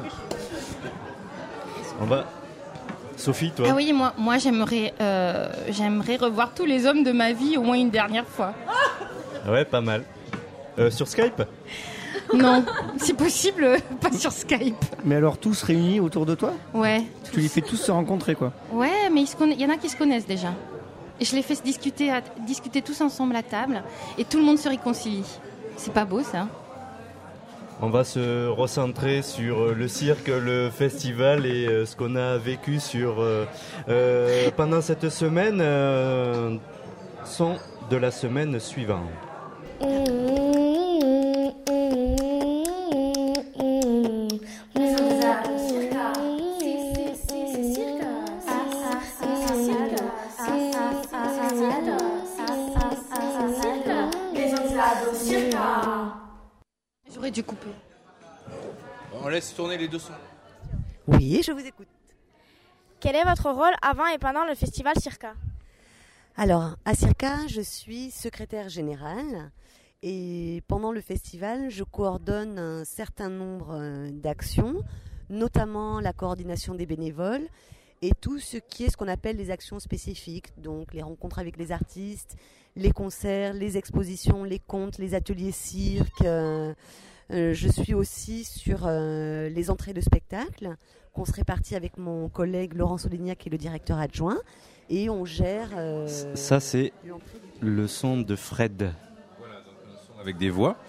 On va. Sophie, toi? Ah oui, moi j'aimerais revoir tous les hommes de ma vie au moins une dernière fois. Ouais, pas mal. Sur Skype? Non, si possible, pas sur Skype. Mais alors tous réunis autour de toi? Ouais. Tu les fais tous se rencontrer, quoi? Ouais, mais il y en a qui se connaissent déjà. Et je les fais discuter tous ensemble à table et tout le monde se réconcilie. C'est pas beau, ça? On va se recentrer sur le cirque, le festival et ce qu'on a vécu pendant cette semaine. Son de la semaine suivante. J'aurais dû couper. On laisse tourner les deux sons. Oui, je vous écoute. Quel est votre rôle avant et pendant le festival Circa? Alors, à Circa, je suis secrétaire générale et pendant le festival, je coordonne un certain nombre d'actions, notamment la coordination des bénévoles et tout ce qui est ce qu'on appelle les actions spécifiques, donc les rencontres avec les artistes, les concerts, les expositions, les contes, les ateliers cirque. Je suis aussi sur les entrées de spectacle, qu'on se répartit avec mon collègue Laurent Solignac, qui est le directeur adjoint, et on gère... Ça, c'est le son de Fred. Voilà, donc un son avec des voix.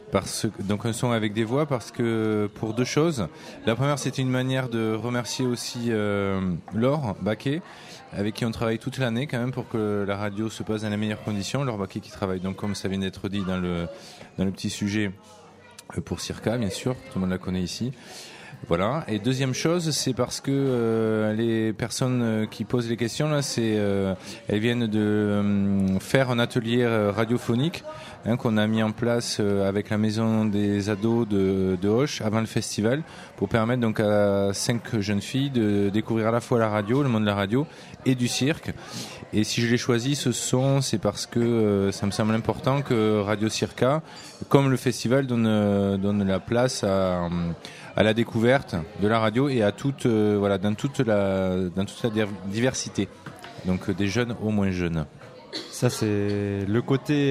Un son avec des voix parce que pour deux choses. La première, c'était une manière de remercier aussi Laure Baquet, avec qui on travaille toute l'année quand même pour que la radio se passe dans les meilleures conditions. Laure Baquet qui travaille donc, comme ça vient d'être dit dans le petit sujet, pour Circa, bien sûr, tout le monde la connaît ici. Voilà. Et deuxième chose, c'est parce que les personnes qui posent les questions là, elles viennent de faire un atelier radiophonique qu'on a mis en place avec la maison des ados de Auch avant le festival pour permettre donc à 5 jeunes filles de découvrir à la fois la radio, le monde de la radio et du cirque. Et si je l'ai choisi ce son, c'est parce que ça me semble important que Radio Circa, comme le festival, donne la place à la découverte de la radio et à dans toute la diversité. Donc des jeunes aux moins jeunes. Ça, c'est le côté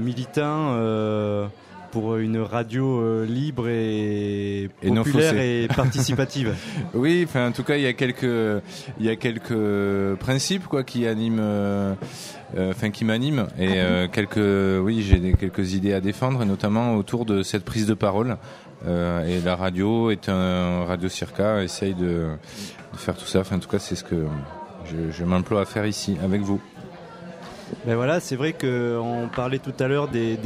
militant pour une radio libre et populaire et participative. Oui, enfin en tout cas il y a quelques principes qui animent, qui m'animent et j'ai quelques idées à défendre, notamment autour de cette prise de parole. Et la radio est Radio Circa essaye de faire tout ça. Enfin en tout cas c'est ce que je m'emploie à faire ici avec vous. Ben voilà, c'est vrai qu'on parlait tout à l'heure du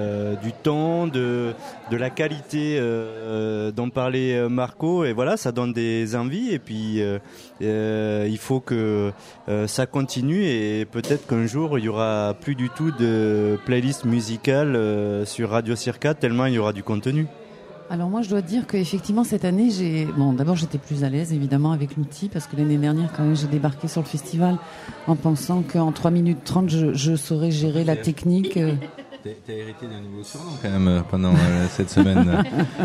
ton, de la qualité dont parlait Marco, et voilà, ça donne des envies, et puis il faut que ça continue, et peut-être qu'un jour il y aura plus du tout de playlist musicale sur Radio Circa, tellement il y aura du contenu. Alors moi je dois dire qu'effectivement cette année d'abord j'étais plus à l'aise évidemment avec l'outil parce que l'année dernière quand même j'ai débarqué sur le festival en pensant qu'en 3 minutes 30 je saurais gérer la technique. T'as hérité d'un nouveau surnom quand même pendant cette semaine.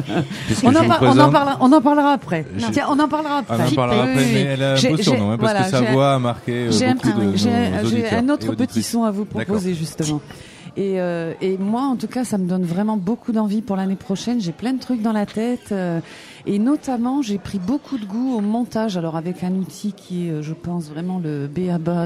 On en parlera après. Tiens, on en parlera après. On en parlera après, mais elle a un beau surnom parce que sa voix a marqué beaucoup de nos auditeurs. J'ai un autre petit son à vous proposer justement. Et moi, en tout cas, ça me donne vraiment beaucoup d'envie pour l'année prochaine. J'ai plein de trucs dans la tête. Et notamment, j'ai pris beaucoup de goût au montage. Alors, avec un outil qui est, je pense, vraiment le b.a.-ba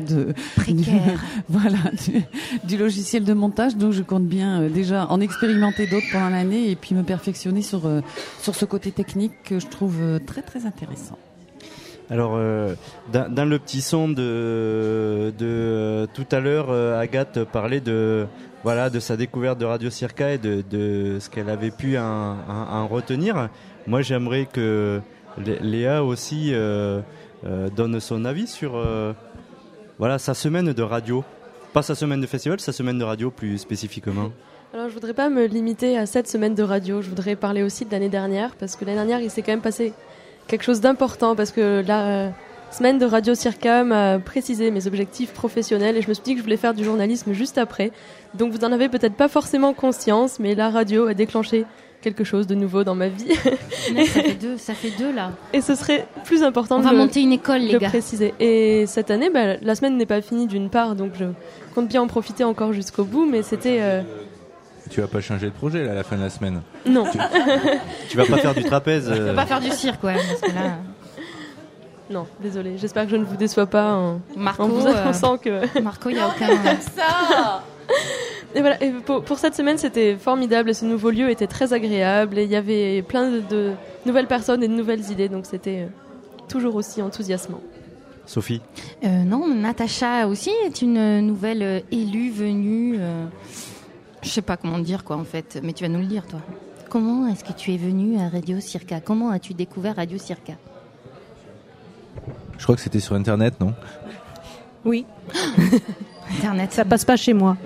du logiciel de montage. Donc, je compte bien déjà en expérimenter d'autres pendant l'année et puis me perfectionner sur ce côté technique que je trouve très, très intéressant. Alors, dans le petit son de tout à l'heure, Agathe parlait de sa découverte de Radio Circa et de ce qu'elle avait pu en retenir. Moi, j'aimerais que Léa aussi donne son avis sur sa semaine de radio. Pas sa semaine de festival, sa semaine de radio plus spécifiquement. Alors, je voudrais pas me limiter à cette semaine de radio. Je voudrais parler aussi de l'année dernière, parce que l'année dernière, il s'est quand même passé quelque chose d'important, parce que la semaine de Radio Circa m'a précisé mes objectifs professionnels et je me suis dit que je voulais faire du journalisme juste après. Donc vous en avez peut-être pas forcément conscience, mais la radio a déclenché quelque chose de nouveau dans ma vie. Ça fait deux là. Et ce serait plus important de monter une école, les gars. Préciser. Et cette année, la semaine n'est pas finie d'une part, donc je compte bien en profiter encore jusqu'au bout, mais c'était... Tu vas pas changer de projet là, à la fin de la semaine? Non. Tu vas pas faire du trapèze Tu vas pas faire du cirque, ouais, parce que là... Non, désolé. J'espère que je ne vous déçois pas en vous annonçant que... Marco, il n'y a aucun... ça. Et voilà. Et pour cette semaine, c'était formidable. Ce nouveau lieu était très agréable. Et il y avait plein de nouvelles personnes et de nouvelles idées. Donc c'était toujours aussi enthousiasmant. Sophie? Non, Natacha aussi est une nouvelle élue venue... Je sais pas comment dire quoi en fait, mais tu vas nous le dire toi. Comment est-ce que tu es venue à Radio Circa? Comment as-tu découvert Radio Circa? Je crois que c'était sur Internet, non? Oui. Internet. Ça passe pas chez moi.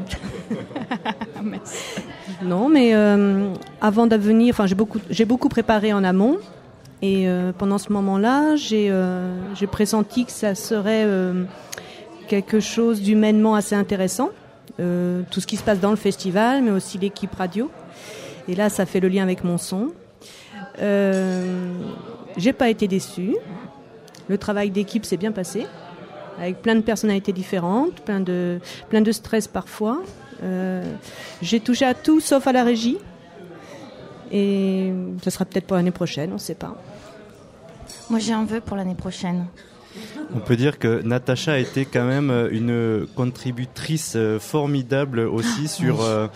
Non, mais avant de venir, j'ai beaucoup préparé en amont. Et pendant ce moment-là, j'ai pressenti que ça serait quelque chose d'humainement assez intéressant. Tout ce qui se passe dans le festival, mais aussi l'équipe radio. Et là, ça fait le lien avec mon son. J'ai pas été déçue. Le travail d'équipe s'est bien passé, avec plein de personnalités différentes, plein de stress parfois. J'ai touché à tout sauf à la régie. Et ça sera peut-être pour l'année prochaine, on ne sait pas. Moi, j'ai un vœu pour l'année prochaine. On peut dire que Natacha a été quand même une contributrice formidable aussi sur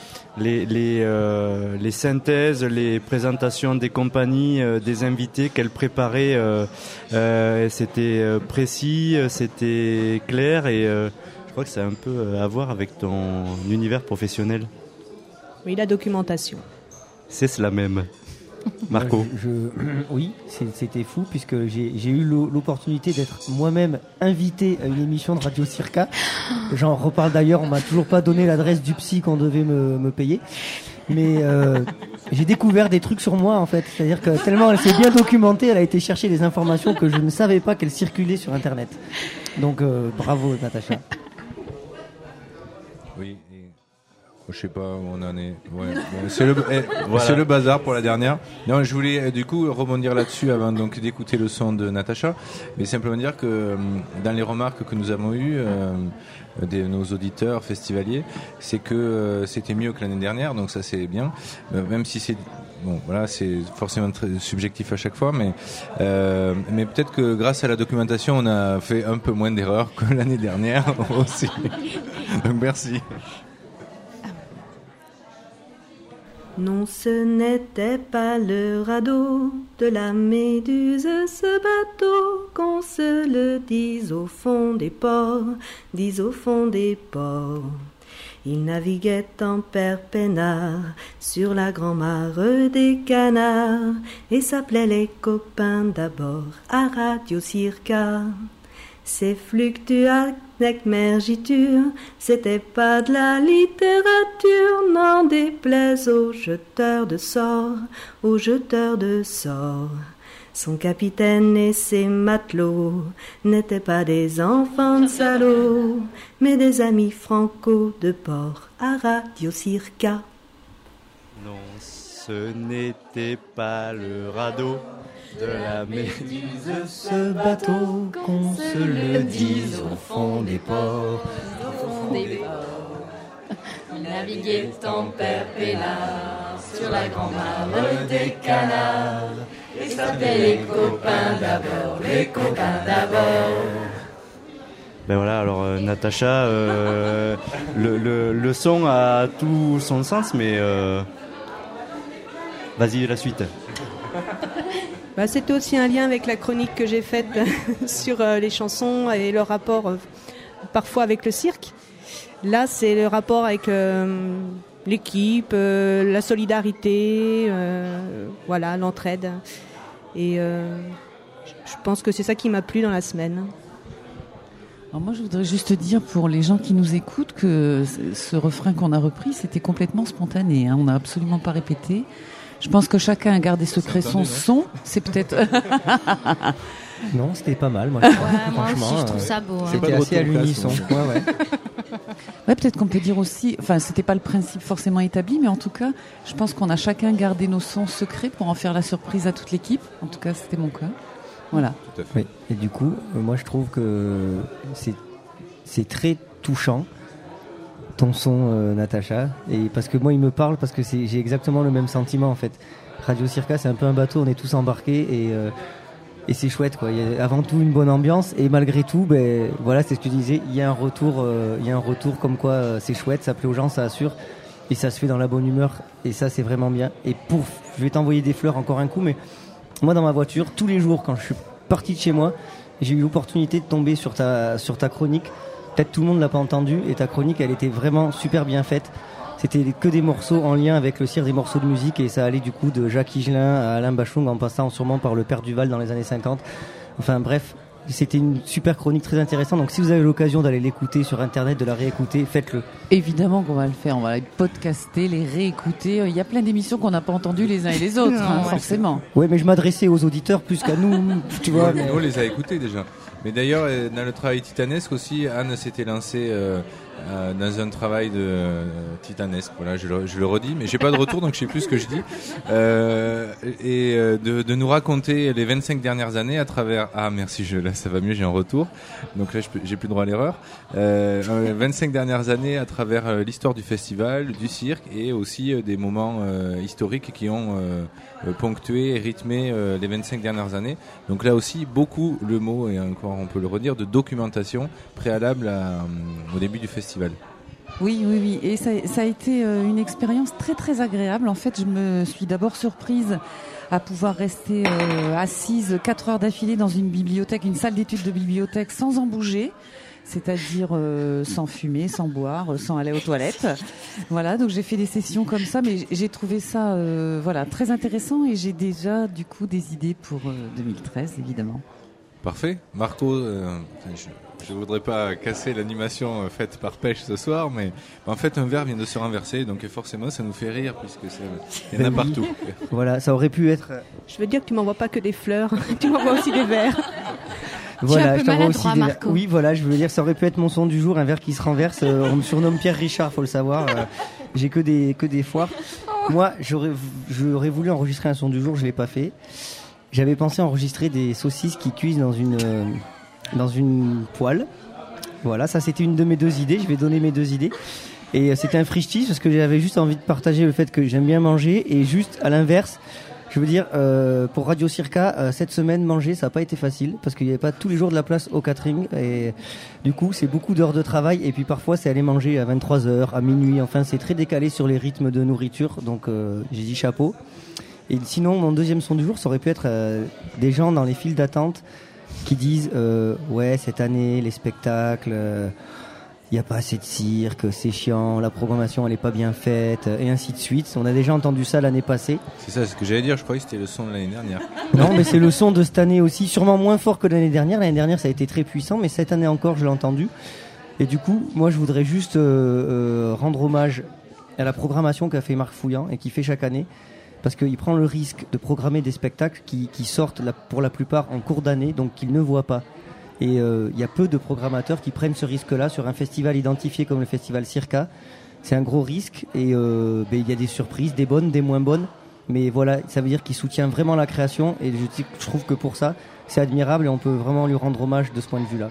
les synthèses, les présentations des compagnies, des invités qu'elle préparait. C'était précis, c'était clair et je crois que ça a un peu à voir avec ton univers professionnel. Oui, la documentation. C'est cela même. Marco. Oui, c'était fou puisque j'ai eu l'opportunité d'être moi-même invité à une émission de Radio Circa. J'en reparle d'ailleurs, on m'a toujours pas donné l'adresse du psy qu'on devait me payer. Mais j'ai découvert des trucs sur moi en fait. C'est-à-dire que tellement elle s'est bien documentée, elle a été chercher des informations que je ne savais pas qu'elles circulaient sur Internet. Donc bravo Natacha. Oui. Je sais pas où on en est. Ouais. Bon, c'est le bazar pour la dernière. Non, je voulais du coup rebondir là-dessus avant donc d'écouter le son de Natacha, mais simplement dire que dans les remarques que nous avons eues de nos auditeurs festivaliers, c'est que c'était mieux que l'année dernière, donc ça c'est bien. Même si c'est c'est forcément très subjectif à chaque fois, mais peut-être que grâce à la documentation, on a fait un peu moins d'erreurs que l'année dernière aussi. Donc merci. Non, ce n'était pas le radeau de la Méduse, ce bateau, qu'on se le dise au fond des ports, Il naviguait en père peinard sur la grand-mare des canards et s'appelait les copains d'abord à Radio Circa. Ces fluctuations mergiture, c'était pas de la littérature, n'en déplaise aux jeteurs de sorts, Son capitaine et ses matelots n'étaient pas des enfants de salauds, mais des amis franco de port à Radio Circa. Non, ce n'était pas le radeau de la Méduse, ce bateau, qu'on se le dise au fond des ports. Il naviguait en père peinard sur la grand-mare des canards et s'appelait les copains d'abord. Ben voilà, alors Natacha, le son a tout son sens, mais vas-y la suite. C'était aussi un lien avec la chronique que j'ai faite sur les chansons et leur rapport parfois avec le cirque. Là, c'est le rapport avec l'équipe, la solidarité, l'entraide. Et je pense que c'est ça qui m'a plu dans la semaine. Alors moi, je voudrais juste dire pour les gens qui nous écoutent que ce refrain qu'on a repris, c'était complètement spontané. On n'a absolument pas répété. Je pense que chacun a gardé secret son son. C'est peut-être... Non, c'était pas mal. Moi, moi aussi, je trouve ça beau. C'était assez à l'unisson. Ouais, peut-être qu'on peut dire aussi, c'était pas le principe forcément établi, mais en tout cas, je pense qu'on a chacun gardé nos sons secrets pour en faire la surprise à toute l'équipe. En tout cas, c'était mon cas. Voilà. Tout à fait. Oui. Et du coup, moi, je trouve que c'est très touchant ton son, Natacha. Et parce que moi, il me parle parce que j'ai exactement le même sentiment en fait. Radio Circa, c'est un peu un bateau, on est tous embarqués et c'est chouette quoi. Il y a avant tout une bonne ambiance et malgré tout, c'est ce que tu disais, il y a un retour comme quoi c'est chouette, ça plaît aux gens, ça assure et ça se fait dans la bonne humeur et ça c'est vraiment bien. Et je vais t'envoyer des fleurs encore un coup, mais moi dans ma voiture tous les jours quand je suis parti de chez moi, j'ai eu l'opportunité de tomber sur ta chronique. Peut-être tout le monde l'a pas entendu et ta chronique elle était vraiment super bien faite. C'était que des morceaux en lien avec le cirque, des morceaux de musique et ça allait du coup de Jacques Higelin à Alain Bachung en passant sûrement par le Père Duval dans les années 50. Enfin bref, c'était une super chronique très intéressante. Donc si vous avez l'occasion d'aller l'écouter sur internet, de la réécouter, faites-le. Évidemment qu'on va le faire, on va les podcaster, les réécouter. Il y a plein d'émissions qu'on n'a pas entendues les uns et les autres, forcément. Oui, mais je m'adressais aux auditeurs plus qu'à nous, tu vois. Mais on les a écoutés déjà. Mais d'ailleurs, dans le travail titanesque aussi, Anne s'était lancée dans un travail de titanesque. Voilà, je le redis, mais j'ai pas de retour, donc je sais plus ce que je dis. De nous raconter les 25 dernières années à travers. Ah merci, là ça va mieux, j'ai un retour. Donc là, j'ai plus droit à l'erreur. 25 dernières années à travers l'histoire du festival, du cirque et aussi des moments historiques qui ont ponctué et rythmé les 25 dernières années. Donc là aussi, beaucoup le mot, et encore on peut le redire, de documentation préalable au début du festival. Oui. Et ça a été une expérience très très agréable. En fait, je me suis d'abord surprise à pouvoir rester assise 4 heures d'affilée dans une bibliothèque, une salle d'études de bibliothèque sans en bouger. C'est-à-dire sans fumer, sans boire, sans aller aux toilettes. Voilà, donc j'ai fait des sessions comme ça, mais j'ai trouvé ça très intéressant et j'ai déjà du coup des idées pour 2013, évidemment. Parfait. Marco, je ne voudrais pas casser l'animation faite par Pêche ce soir, mais en fait un verre vient de se renverser, donc forcément ça nous fait rire puisque il y en a partout. Voilà, ça aurait pu être... Je veux dire que tu m'envoies pas que des fleurs, tu m'envoies aussi des verres. Voilà, je t'envoie aussi des... Oui, voilà, je veux dire, ça aurait pu être mon son du jour, un verre qui se renverse. On me surnomme Pierre Richard, faut le savoir. J'ai que des foires. Moi, j'aurais voulu enregistrer un son du jour, je l'ai pas fait. J'avais pensé enregistrer des saucisses qui cuisent dans une poêle. Voilà, ça c'était une de mes 2 idées. Je vais donner mes 2 idées. Et c'était un frichtis parce que j'avais juste envie de partager le fait que j'aime bien manger et juste à l'inverse. Je veux dire, pour Radio Circa, cette semaine, manger, ça n'a pas été facile parce qu'il n'y avait pas tous les jours de la place au catering. Et du coup, c'est beaucoup d'heures de travail. Et puis parfois, c'est aller manger à 23h, à minuit. Enfin, c'est très décalé sur les rythmes de nourriture. Donc, j'ai dit chapeau. Et sinon, mon deuxième son du jour, ça aurait pu être des gens dans les files d'attente qui disent ouais, cette année, les spectacles... il n'y a pas assez de cirque, c'est chiant, la programmation elle n'est pas bien faite, et ainsi de suite. On a déjà entendu ça l'année passée. C'est ça, c'est ce que j'allais dire, je croyais que c'était le son de l'année dernière. Non, mais c'est le son de cette année aussi, sûrement moins fort que l'année dernière. L'année dernière ça a été très puissant, mais cette année encore je l'ai entendu. Et du coup, moi je voudrais juste rendre hommage à la programmation qu'a fait Marc Fouillant et qui fait chaque année. Parce qu'il prend le risque de programmer des spectacles qui sortent pour la plupart en cours d'année, donc qu'il ne voit pas. Et il y a peu de programmateurs qui prennent ce risque-là sur un festival identifié comme le festival Circa. C'est un gros risque et il y a des surprises, des bonnes, des moins bonnes. Mais voilà, ça veut dire qu'il soutient vraiment la création et je trouve que pour ça, c'est admirable et on peut vraiment lui rendre hommage de ce point de vue-là.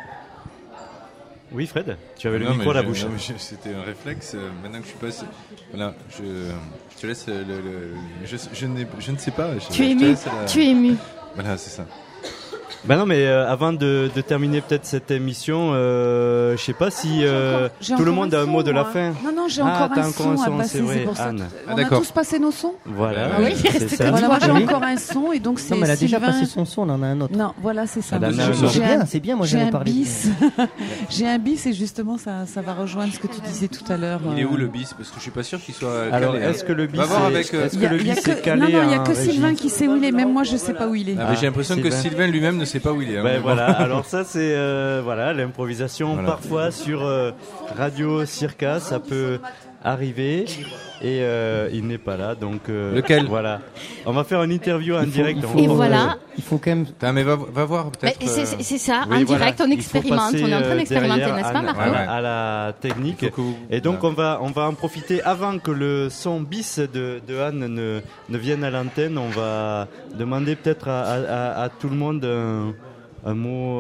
Oui, Fred, tu avais le micro à la bouche. C'était un réflexe. Maintenant que je suis passé, voilà, je te laisse je ne sais pas. Tu es ému. Voilà, c'est ça. Ben non, mais avant de terminer peut-être cette émission, je sais pas si tout le monde a un mot de la fin. Non, j'ai encore un son à passer, c'est pour ça. Anne. On a tous passé nos sons. Voilà, oui, c'est ça. Voilà, moi j'ai encore un son et donc c'est. Non, mais elle a déjà Sylvain... passé son son, on en a un autre. Non, voilà, c'est ça. C'est bien, moi j'avais parlé. J'ai un bis et justement ça va rejoindre ce que tu disais tout à l'heure. Il est où le bis? Parce que je suis pas sûr qu'il soit. Alors, calé, est-ce que le bis est calé? Non, il n'y a que Sylvain qui sait où il est. Même moi, je sais pas où il est. J'ai l'impression que Sylvain lui-même ne sait pas où il est. Ben voilà. Alors ça, c'est l'improvisation. Voilà. Parfois sur Radio Circa, ça peut arriver et il n'est pas là, donc lequel? Voilà, on va faire une interview en direct. Il faut quand même. Mais va voir peut-être. C'est ça, en direct, on expérimente. On est en train d'expérimenter, n'est-ce pas, Marco? À la technique. Et donc on va en profiter avant que le son bis de Anne ne vienne à l'antenne. On va demander peut-être à tout le monde un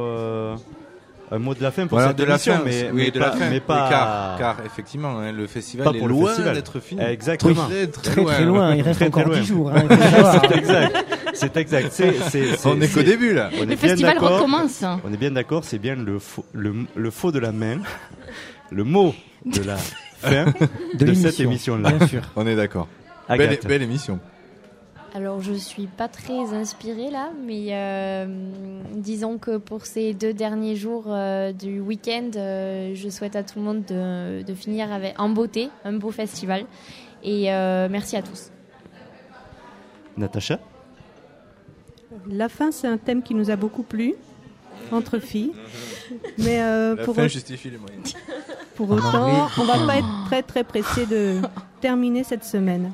mot de la fin pour cette émission, mais pas car effectivement hein, le festival est loin d'être fini. Exactement. Très loin. Il reste encore 10 jours. Hein, c'est exact. On est qu'au début là. Le festival recommence. On est bien d'accord. C'est bien le faux de la main, le mot de la fin de cette émission-là. Bien sûr. On est d'accord. Belle émission. Alors, je suis pas très inspirée là, mais disons que pour ces 2 derniers jours du week-end, je souhaite à tout le monde de finir en beauté, un beau festival. Et merci à tous. Natacha ? La fin, c'est un thème qui nous a beaucoup plu, entre filles. Mais la fin justifie les moyens. Pour autant, on va pas être très très pressé de terminer cette semaine.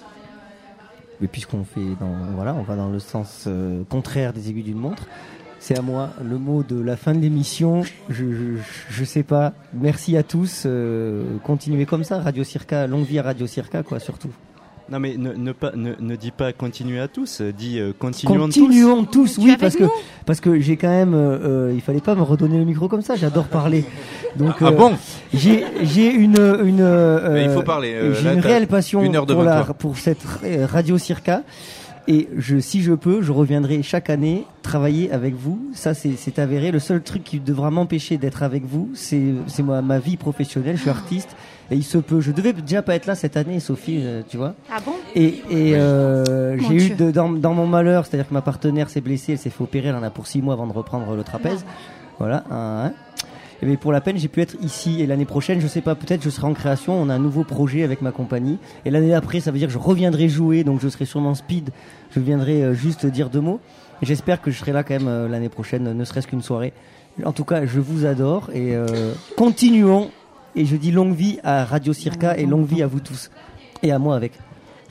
Mais puisqu'on fait on va dans le sens contraire des aiguilles d'une montre, c'est à moi le mot de la fin de l'émission. Je sais pas. Merci à tous. Continuez comme ça, Radio Circa. Longue vie à Radio Circa, quoi, surtout. Non mais ne dis pas continuez à tous, dis continuons tous. Oui, parce que j'ai quand même il fallait pas me redonner le micro comme ça, j'adore parler. Donc bon. J'ai une il faut parler j'ai une réelle passion pour cette Radio Circa et si je peux, je reviendrai chaque année travailler avec vous. Ça c'est avéré. Le seul truc qui devra m'empêcher d'être avec vous, c'est ma vie professionnelle, je suis artiste. Et il se peut. Je devais déjà pas être là cette année, Sophie, tu vois. Ah bon? Et j'ai eu dans mon malheur, c'est-à-dire que ma partenaire s'est blessée, elle s'est fait opérer, elle en a pour 6 mois avant de reprendre le trapèze. Voilà. Et mais pour la peine, j'ai pu être ici. Et l'année prochaine, je sais pas, peut-être je serai en création. On a un nouveau projet avec ma compagnie. Et l'année d'après, ça veut dire que je reviendrai jouer, donc je serai sûrement speed. Je viendrai juste dire 2 mots. Et j'espère que je serai là quand même l'année prochaine, ne serait-ce qu'une soirée. En tout cas, je vous adore et continuons. Et je dis longue vie à Radio Circa et longue vie à vous tous. Et à moi avec.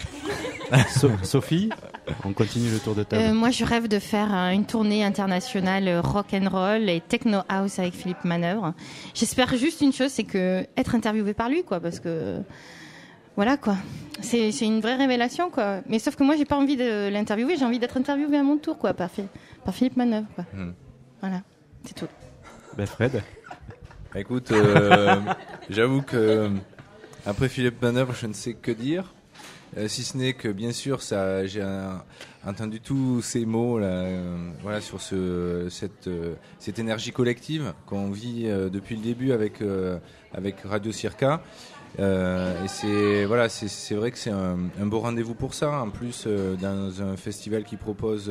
Sophie, on continue le tour de table. Moi, je rêve de faire une tournée internationale rock and roll et techno house avec Philippe Manœuvre. J'espère juste une chose, c'est que être interviewé par lui, quoi, parce que voilà, quoi. C'est une vraie révélation, quoi. Mais sauf que moi, j'ai pas envie de l'interviewer, j'ai envie d'être interviewé à mon tour, quoi, par Philippe Manœuvre, quoi. Voilà, c'est tout. Ben Fred. Écoute, j'avoue que après Philippe Manœuvre, je ne sais que dire, si ce n'est que bien sûr, j'ai entendu tous ces mots là, voilà, sur cette énergie collective qu'on vit depuis le début avec Radio Circa. Et c'est vrai que c'est un beau rendez-vous pour ça. En plus, dans un festival qui propose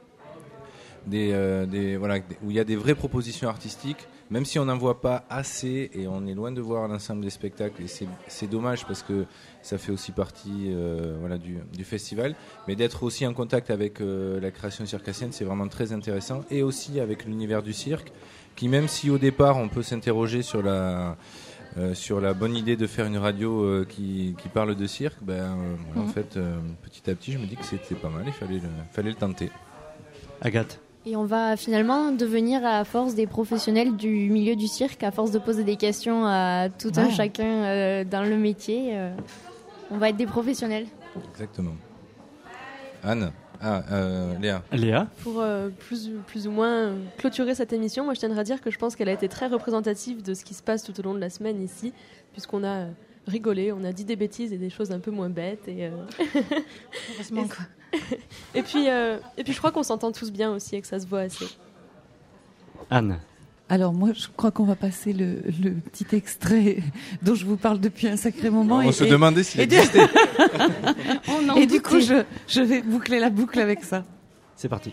où il y a des vraies propositions artistiques. Même si on n'en voit pas assez et on est loin de voir l'ensemble des spectacles, et c'est dommage parce que ça fait aussi partie du festival, mais d'être aussi en contact avec la création circassienne, c'est vraiment très intéressant, et aussi avec l'univers du cirque, qui même si au départ on peut s'interroger sur la bonne idée de faire une radio qui parle de cirque, en fait petit à petit je me dis que c'était pas mal, il fallait le tenter. Agathe. Et on va finalement devenir, à force des professionnels du milieu du cirque, à force de poser des questions à tout un chacun dans le métier, on va être des professionnels. Exactement. Anne, Léa. Pour plus ou moins clôturer cette émission, moi je tiendrais à dire que je pense qu'elle a été très représentative de ce qui se passe tout au long de la semaine ici, puisqu'on a rigolé, on a dit des bêtises et des choses un peu moins bêtes. Heureusement, quoi. Et puis je crois qu'on s'entend tous bien aussi et que ça se voit assez. Anne. Alors moi, je crois qu'on va passer le petit extrait dont je vous parle depuis un sacré moment. On se demandait s'il existait. Et du coup, je vais boucler la boucle avec ça. C'est parti.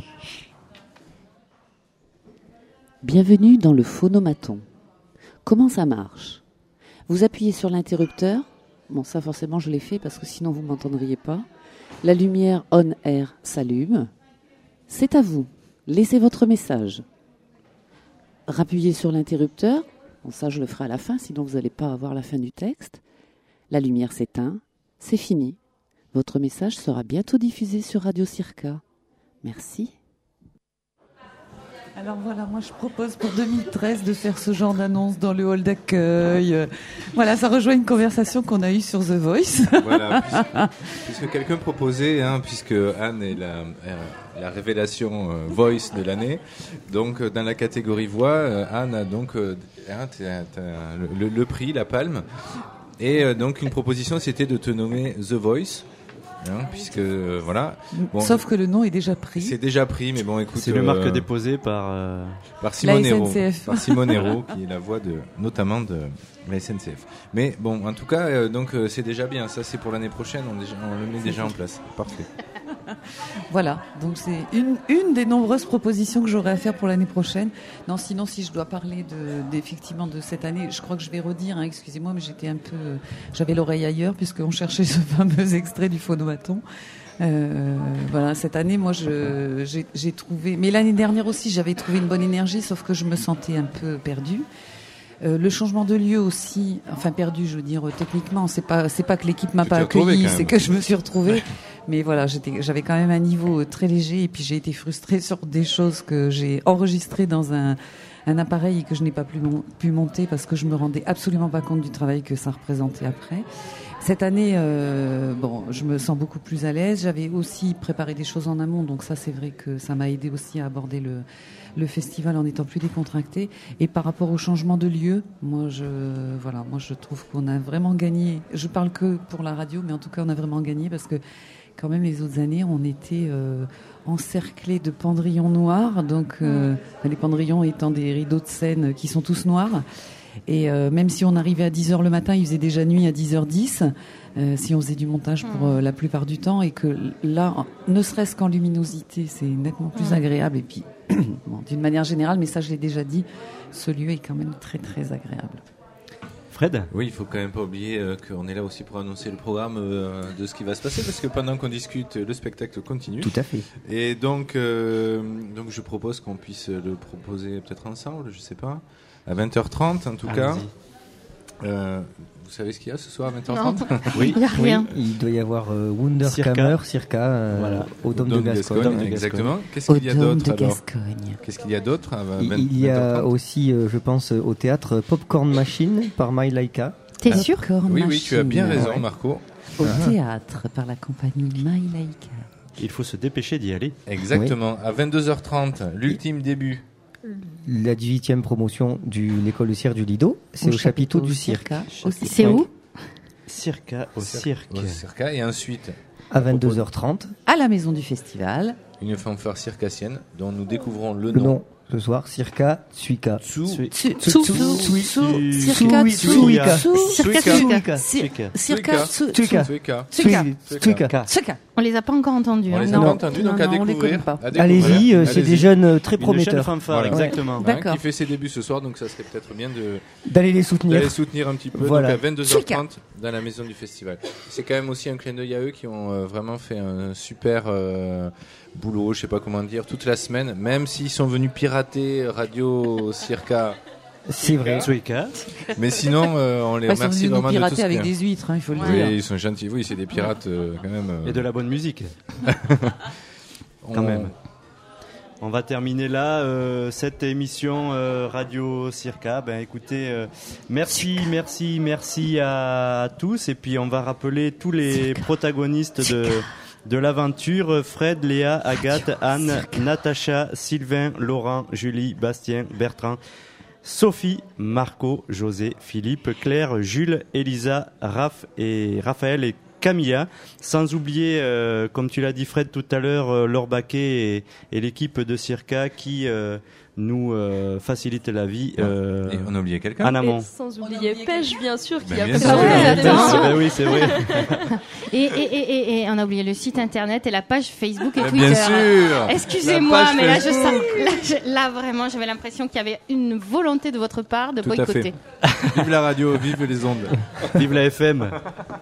Bienvenue dans le phonomaton. Comment ça marche ? Vous appuyez sur l'interrupteur. Bon, ça forcément je l'ai fait parce que sinon vous m'entendriez pas. La lumière on-air s'allume. C'est à vous. Laissez votre message. Rappuyez sur l'interrupteur. Bon, ça je le ferai à la fin, sinon vous n'allez pas avoir la fin du texte. La lumière s'éteint. C'est fini. Votre message sera bientôt diffusé sur Radio Circa. Merci. Alors voilà, moi je propose pour 2013 de faire ce genre d'annonce dans le hall d'accueil. Voilà, ça rejoint une conversation qu'on a eue sur The Voice. Voilà, puisque quelqu'un proposait, puisque Anne est la révélation Voice de l'année, donc dans la catégorie voix, Anne a donc le prix, la palme, et donc une proposition c'était de te nommer The Voice. Puisque voilà. Bon, sauf que le nom est déjà pris. C'est déjà pris, mais bon, écoute. C'est le marque déposé par Simone Hérault. SNCF. Par Simone Hérault, qui est la voix notamment de la SNCF. Mais bon, en tout cas, donc c'est déjà bien. Ça, c'est pour l'année prochaine. On le met déjà en place. Parfait. Voilà, donc c'est une des nombreuses propositions que j'aurai à faire pour l'année prochaine. Non, sinon, si je dois parler effectivement de cette année, je crois que je vais redire, excusez-moi, mais j'avais l'oreille ailleurs puisqu'on cherchait ce fameux extrait du phonomaton. Voilà, cette année, moi, j'ai trouvé, mais l'année dernière aussi, j'avais trouvé une bonne énergie, sauf que je me sentais un peu perdue. Le changement de lieu aussi, enfin perdu, je veux dire techniquement, c'est pas que l'équipe m'a pas accueilli, c'est que je me suis retrouvée. Mais voilà, j'avais quand même un niveau très léger et puis j'ai été frustrée sur des choses que j'ai enregistrées dans un appareil et que je n'ai pas pu monter parce que je me rendais absolument pas compte du travail que ça représentait après. Cette année, je me sens beaucoup plus à l'aise. J'avais aussi préparé des choses en amont, donc ça c'est vrai que ça m'a aidé aussi à aborder le festival en étant plus décontracté. Et par rapport au changement de lieu, moi je trouve qu'on a vraiment gagné. Je parle que pour la radio, mais en tout cas on a vraiment gagné parce que quand même les autres années on était encerclés de pendrillons noirs, donc les pendrillons étant des rideaux de scène qui sont tous noirs. Et même si on arrivait à 10h le matin, il faisait déjà nuit à 10h10, si on faisait du montage pour la plupart du temps, et que là, ne serait-ce qu'en luminosité, c'est nettement plus agréable. Et puis, d'une manière générale, mais ça je l'ai déjà dit, ce lieu est quand même très très agréable. Fred ? Oui, il faut quand même pas oublier qu'on est là aussi pour annoncer le programme de ce qui va se passer, parce que pendant qu'on discute, le spectacle continue. Tout à fait. Et donc je propose qu'on puisse le proposer peut-être ensemble, je sais pas. À 20h30 en tout cas. Vous savez ce qu'il y a ce soir à 20h30 ? Oui, il y a rien. Il doit y avoir Wunderkammer, Circa, au Dôme de Gascogne. Exactement. Qu'est-ce qu'il y a d'autre alors ? Qu'est-ce qu'il y a d'autre à 20h30 ? Il y a aussi, je pense, au théâtre Popcorn Machine par My Laika. T'es sûr ? Oui, tu as bien raison, Marco. Au théâtre par la compagnie My Laika. Il faut se dépêcher d'y aller. Exactement. À 22h30, l'ultime début. La 18e promotion de l'école de cirque du Lido, c'est au chapiteau du cirque. C'est où ? Circa au cirque. Au Circa, et ensuite à 22h30 à la maison du festival, une fanfare circassienne dont nous découvrons le nom. nom. Ce soir, Circa Tsuika. On les a pas encore entendus. On les a pas entendus, donc à découvrir. Allez-y, c'est des jeunes très prometteurs. Une jeune fanfare, exactement. Qui fait ses débuts ce soir, donc ça serait peut-être bien d'aller les soutenir. D'aller soutenir un petit peu. Voilà. Donc à 22h30 dans la maison du festival. C'est quand même aussi un clin d'œil à eux qui ont vraiment fait un super boulot, je sais pas comment dire, toute la semaine, même s'ils sont venus pirater Radio Circa. C'est vrai. Mais sinon, on les remercie vraiment de tout ce pirater avec des huîtres, il faut le dire. Oui, ils sont gentils. Oui, c'est des pirates quand même. Et de la bonne musique. Quand même. On va terminer là cette émission Radio Circa. Écoutez, merci à tous. Et puis on va rappeler tous les protagonistes de l'aventure: Fred, Léa, Agathe, Anne, Natacha, Sylvain, Laurent, Julie, Bastien, Bertrand, Sophie, Marco, José, Philippe, Claire, Jules, Elisa, Raphaël et Camilla, sans oublier, comme tu l'as dit Fred tout à l'heure, Laure Baquet et l'équipe de Circa qui nous facilite la vie. Et on a oublié quelqu'un. En amont. Et sans oublier Pêche, bien sûr, qui a bien fait sûr. Ben oui, c'est vrai. Et on a oublié le site internet et la page Facebook et Twitter. Bien sûr. Excusez-moi, La page mais là, Facebook. là, vraiment, j'avais l'impression qu'il y avait une volonté de votre part de Tout à boycotter. fait. Vive la radio, vive les ondes. Vive la FM.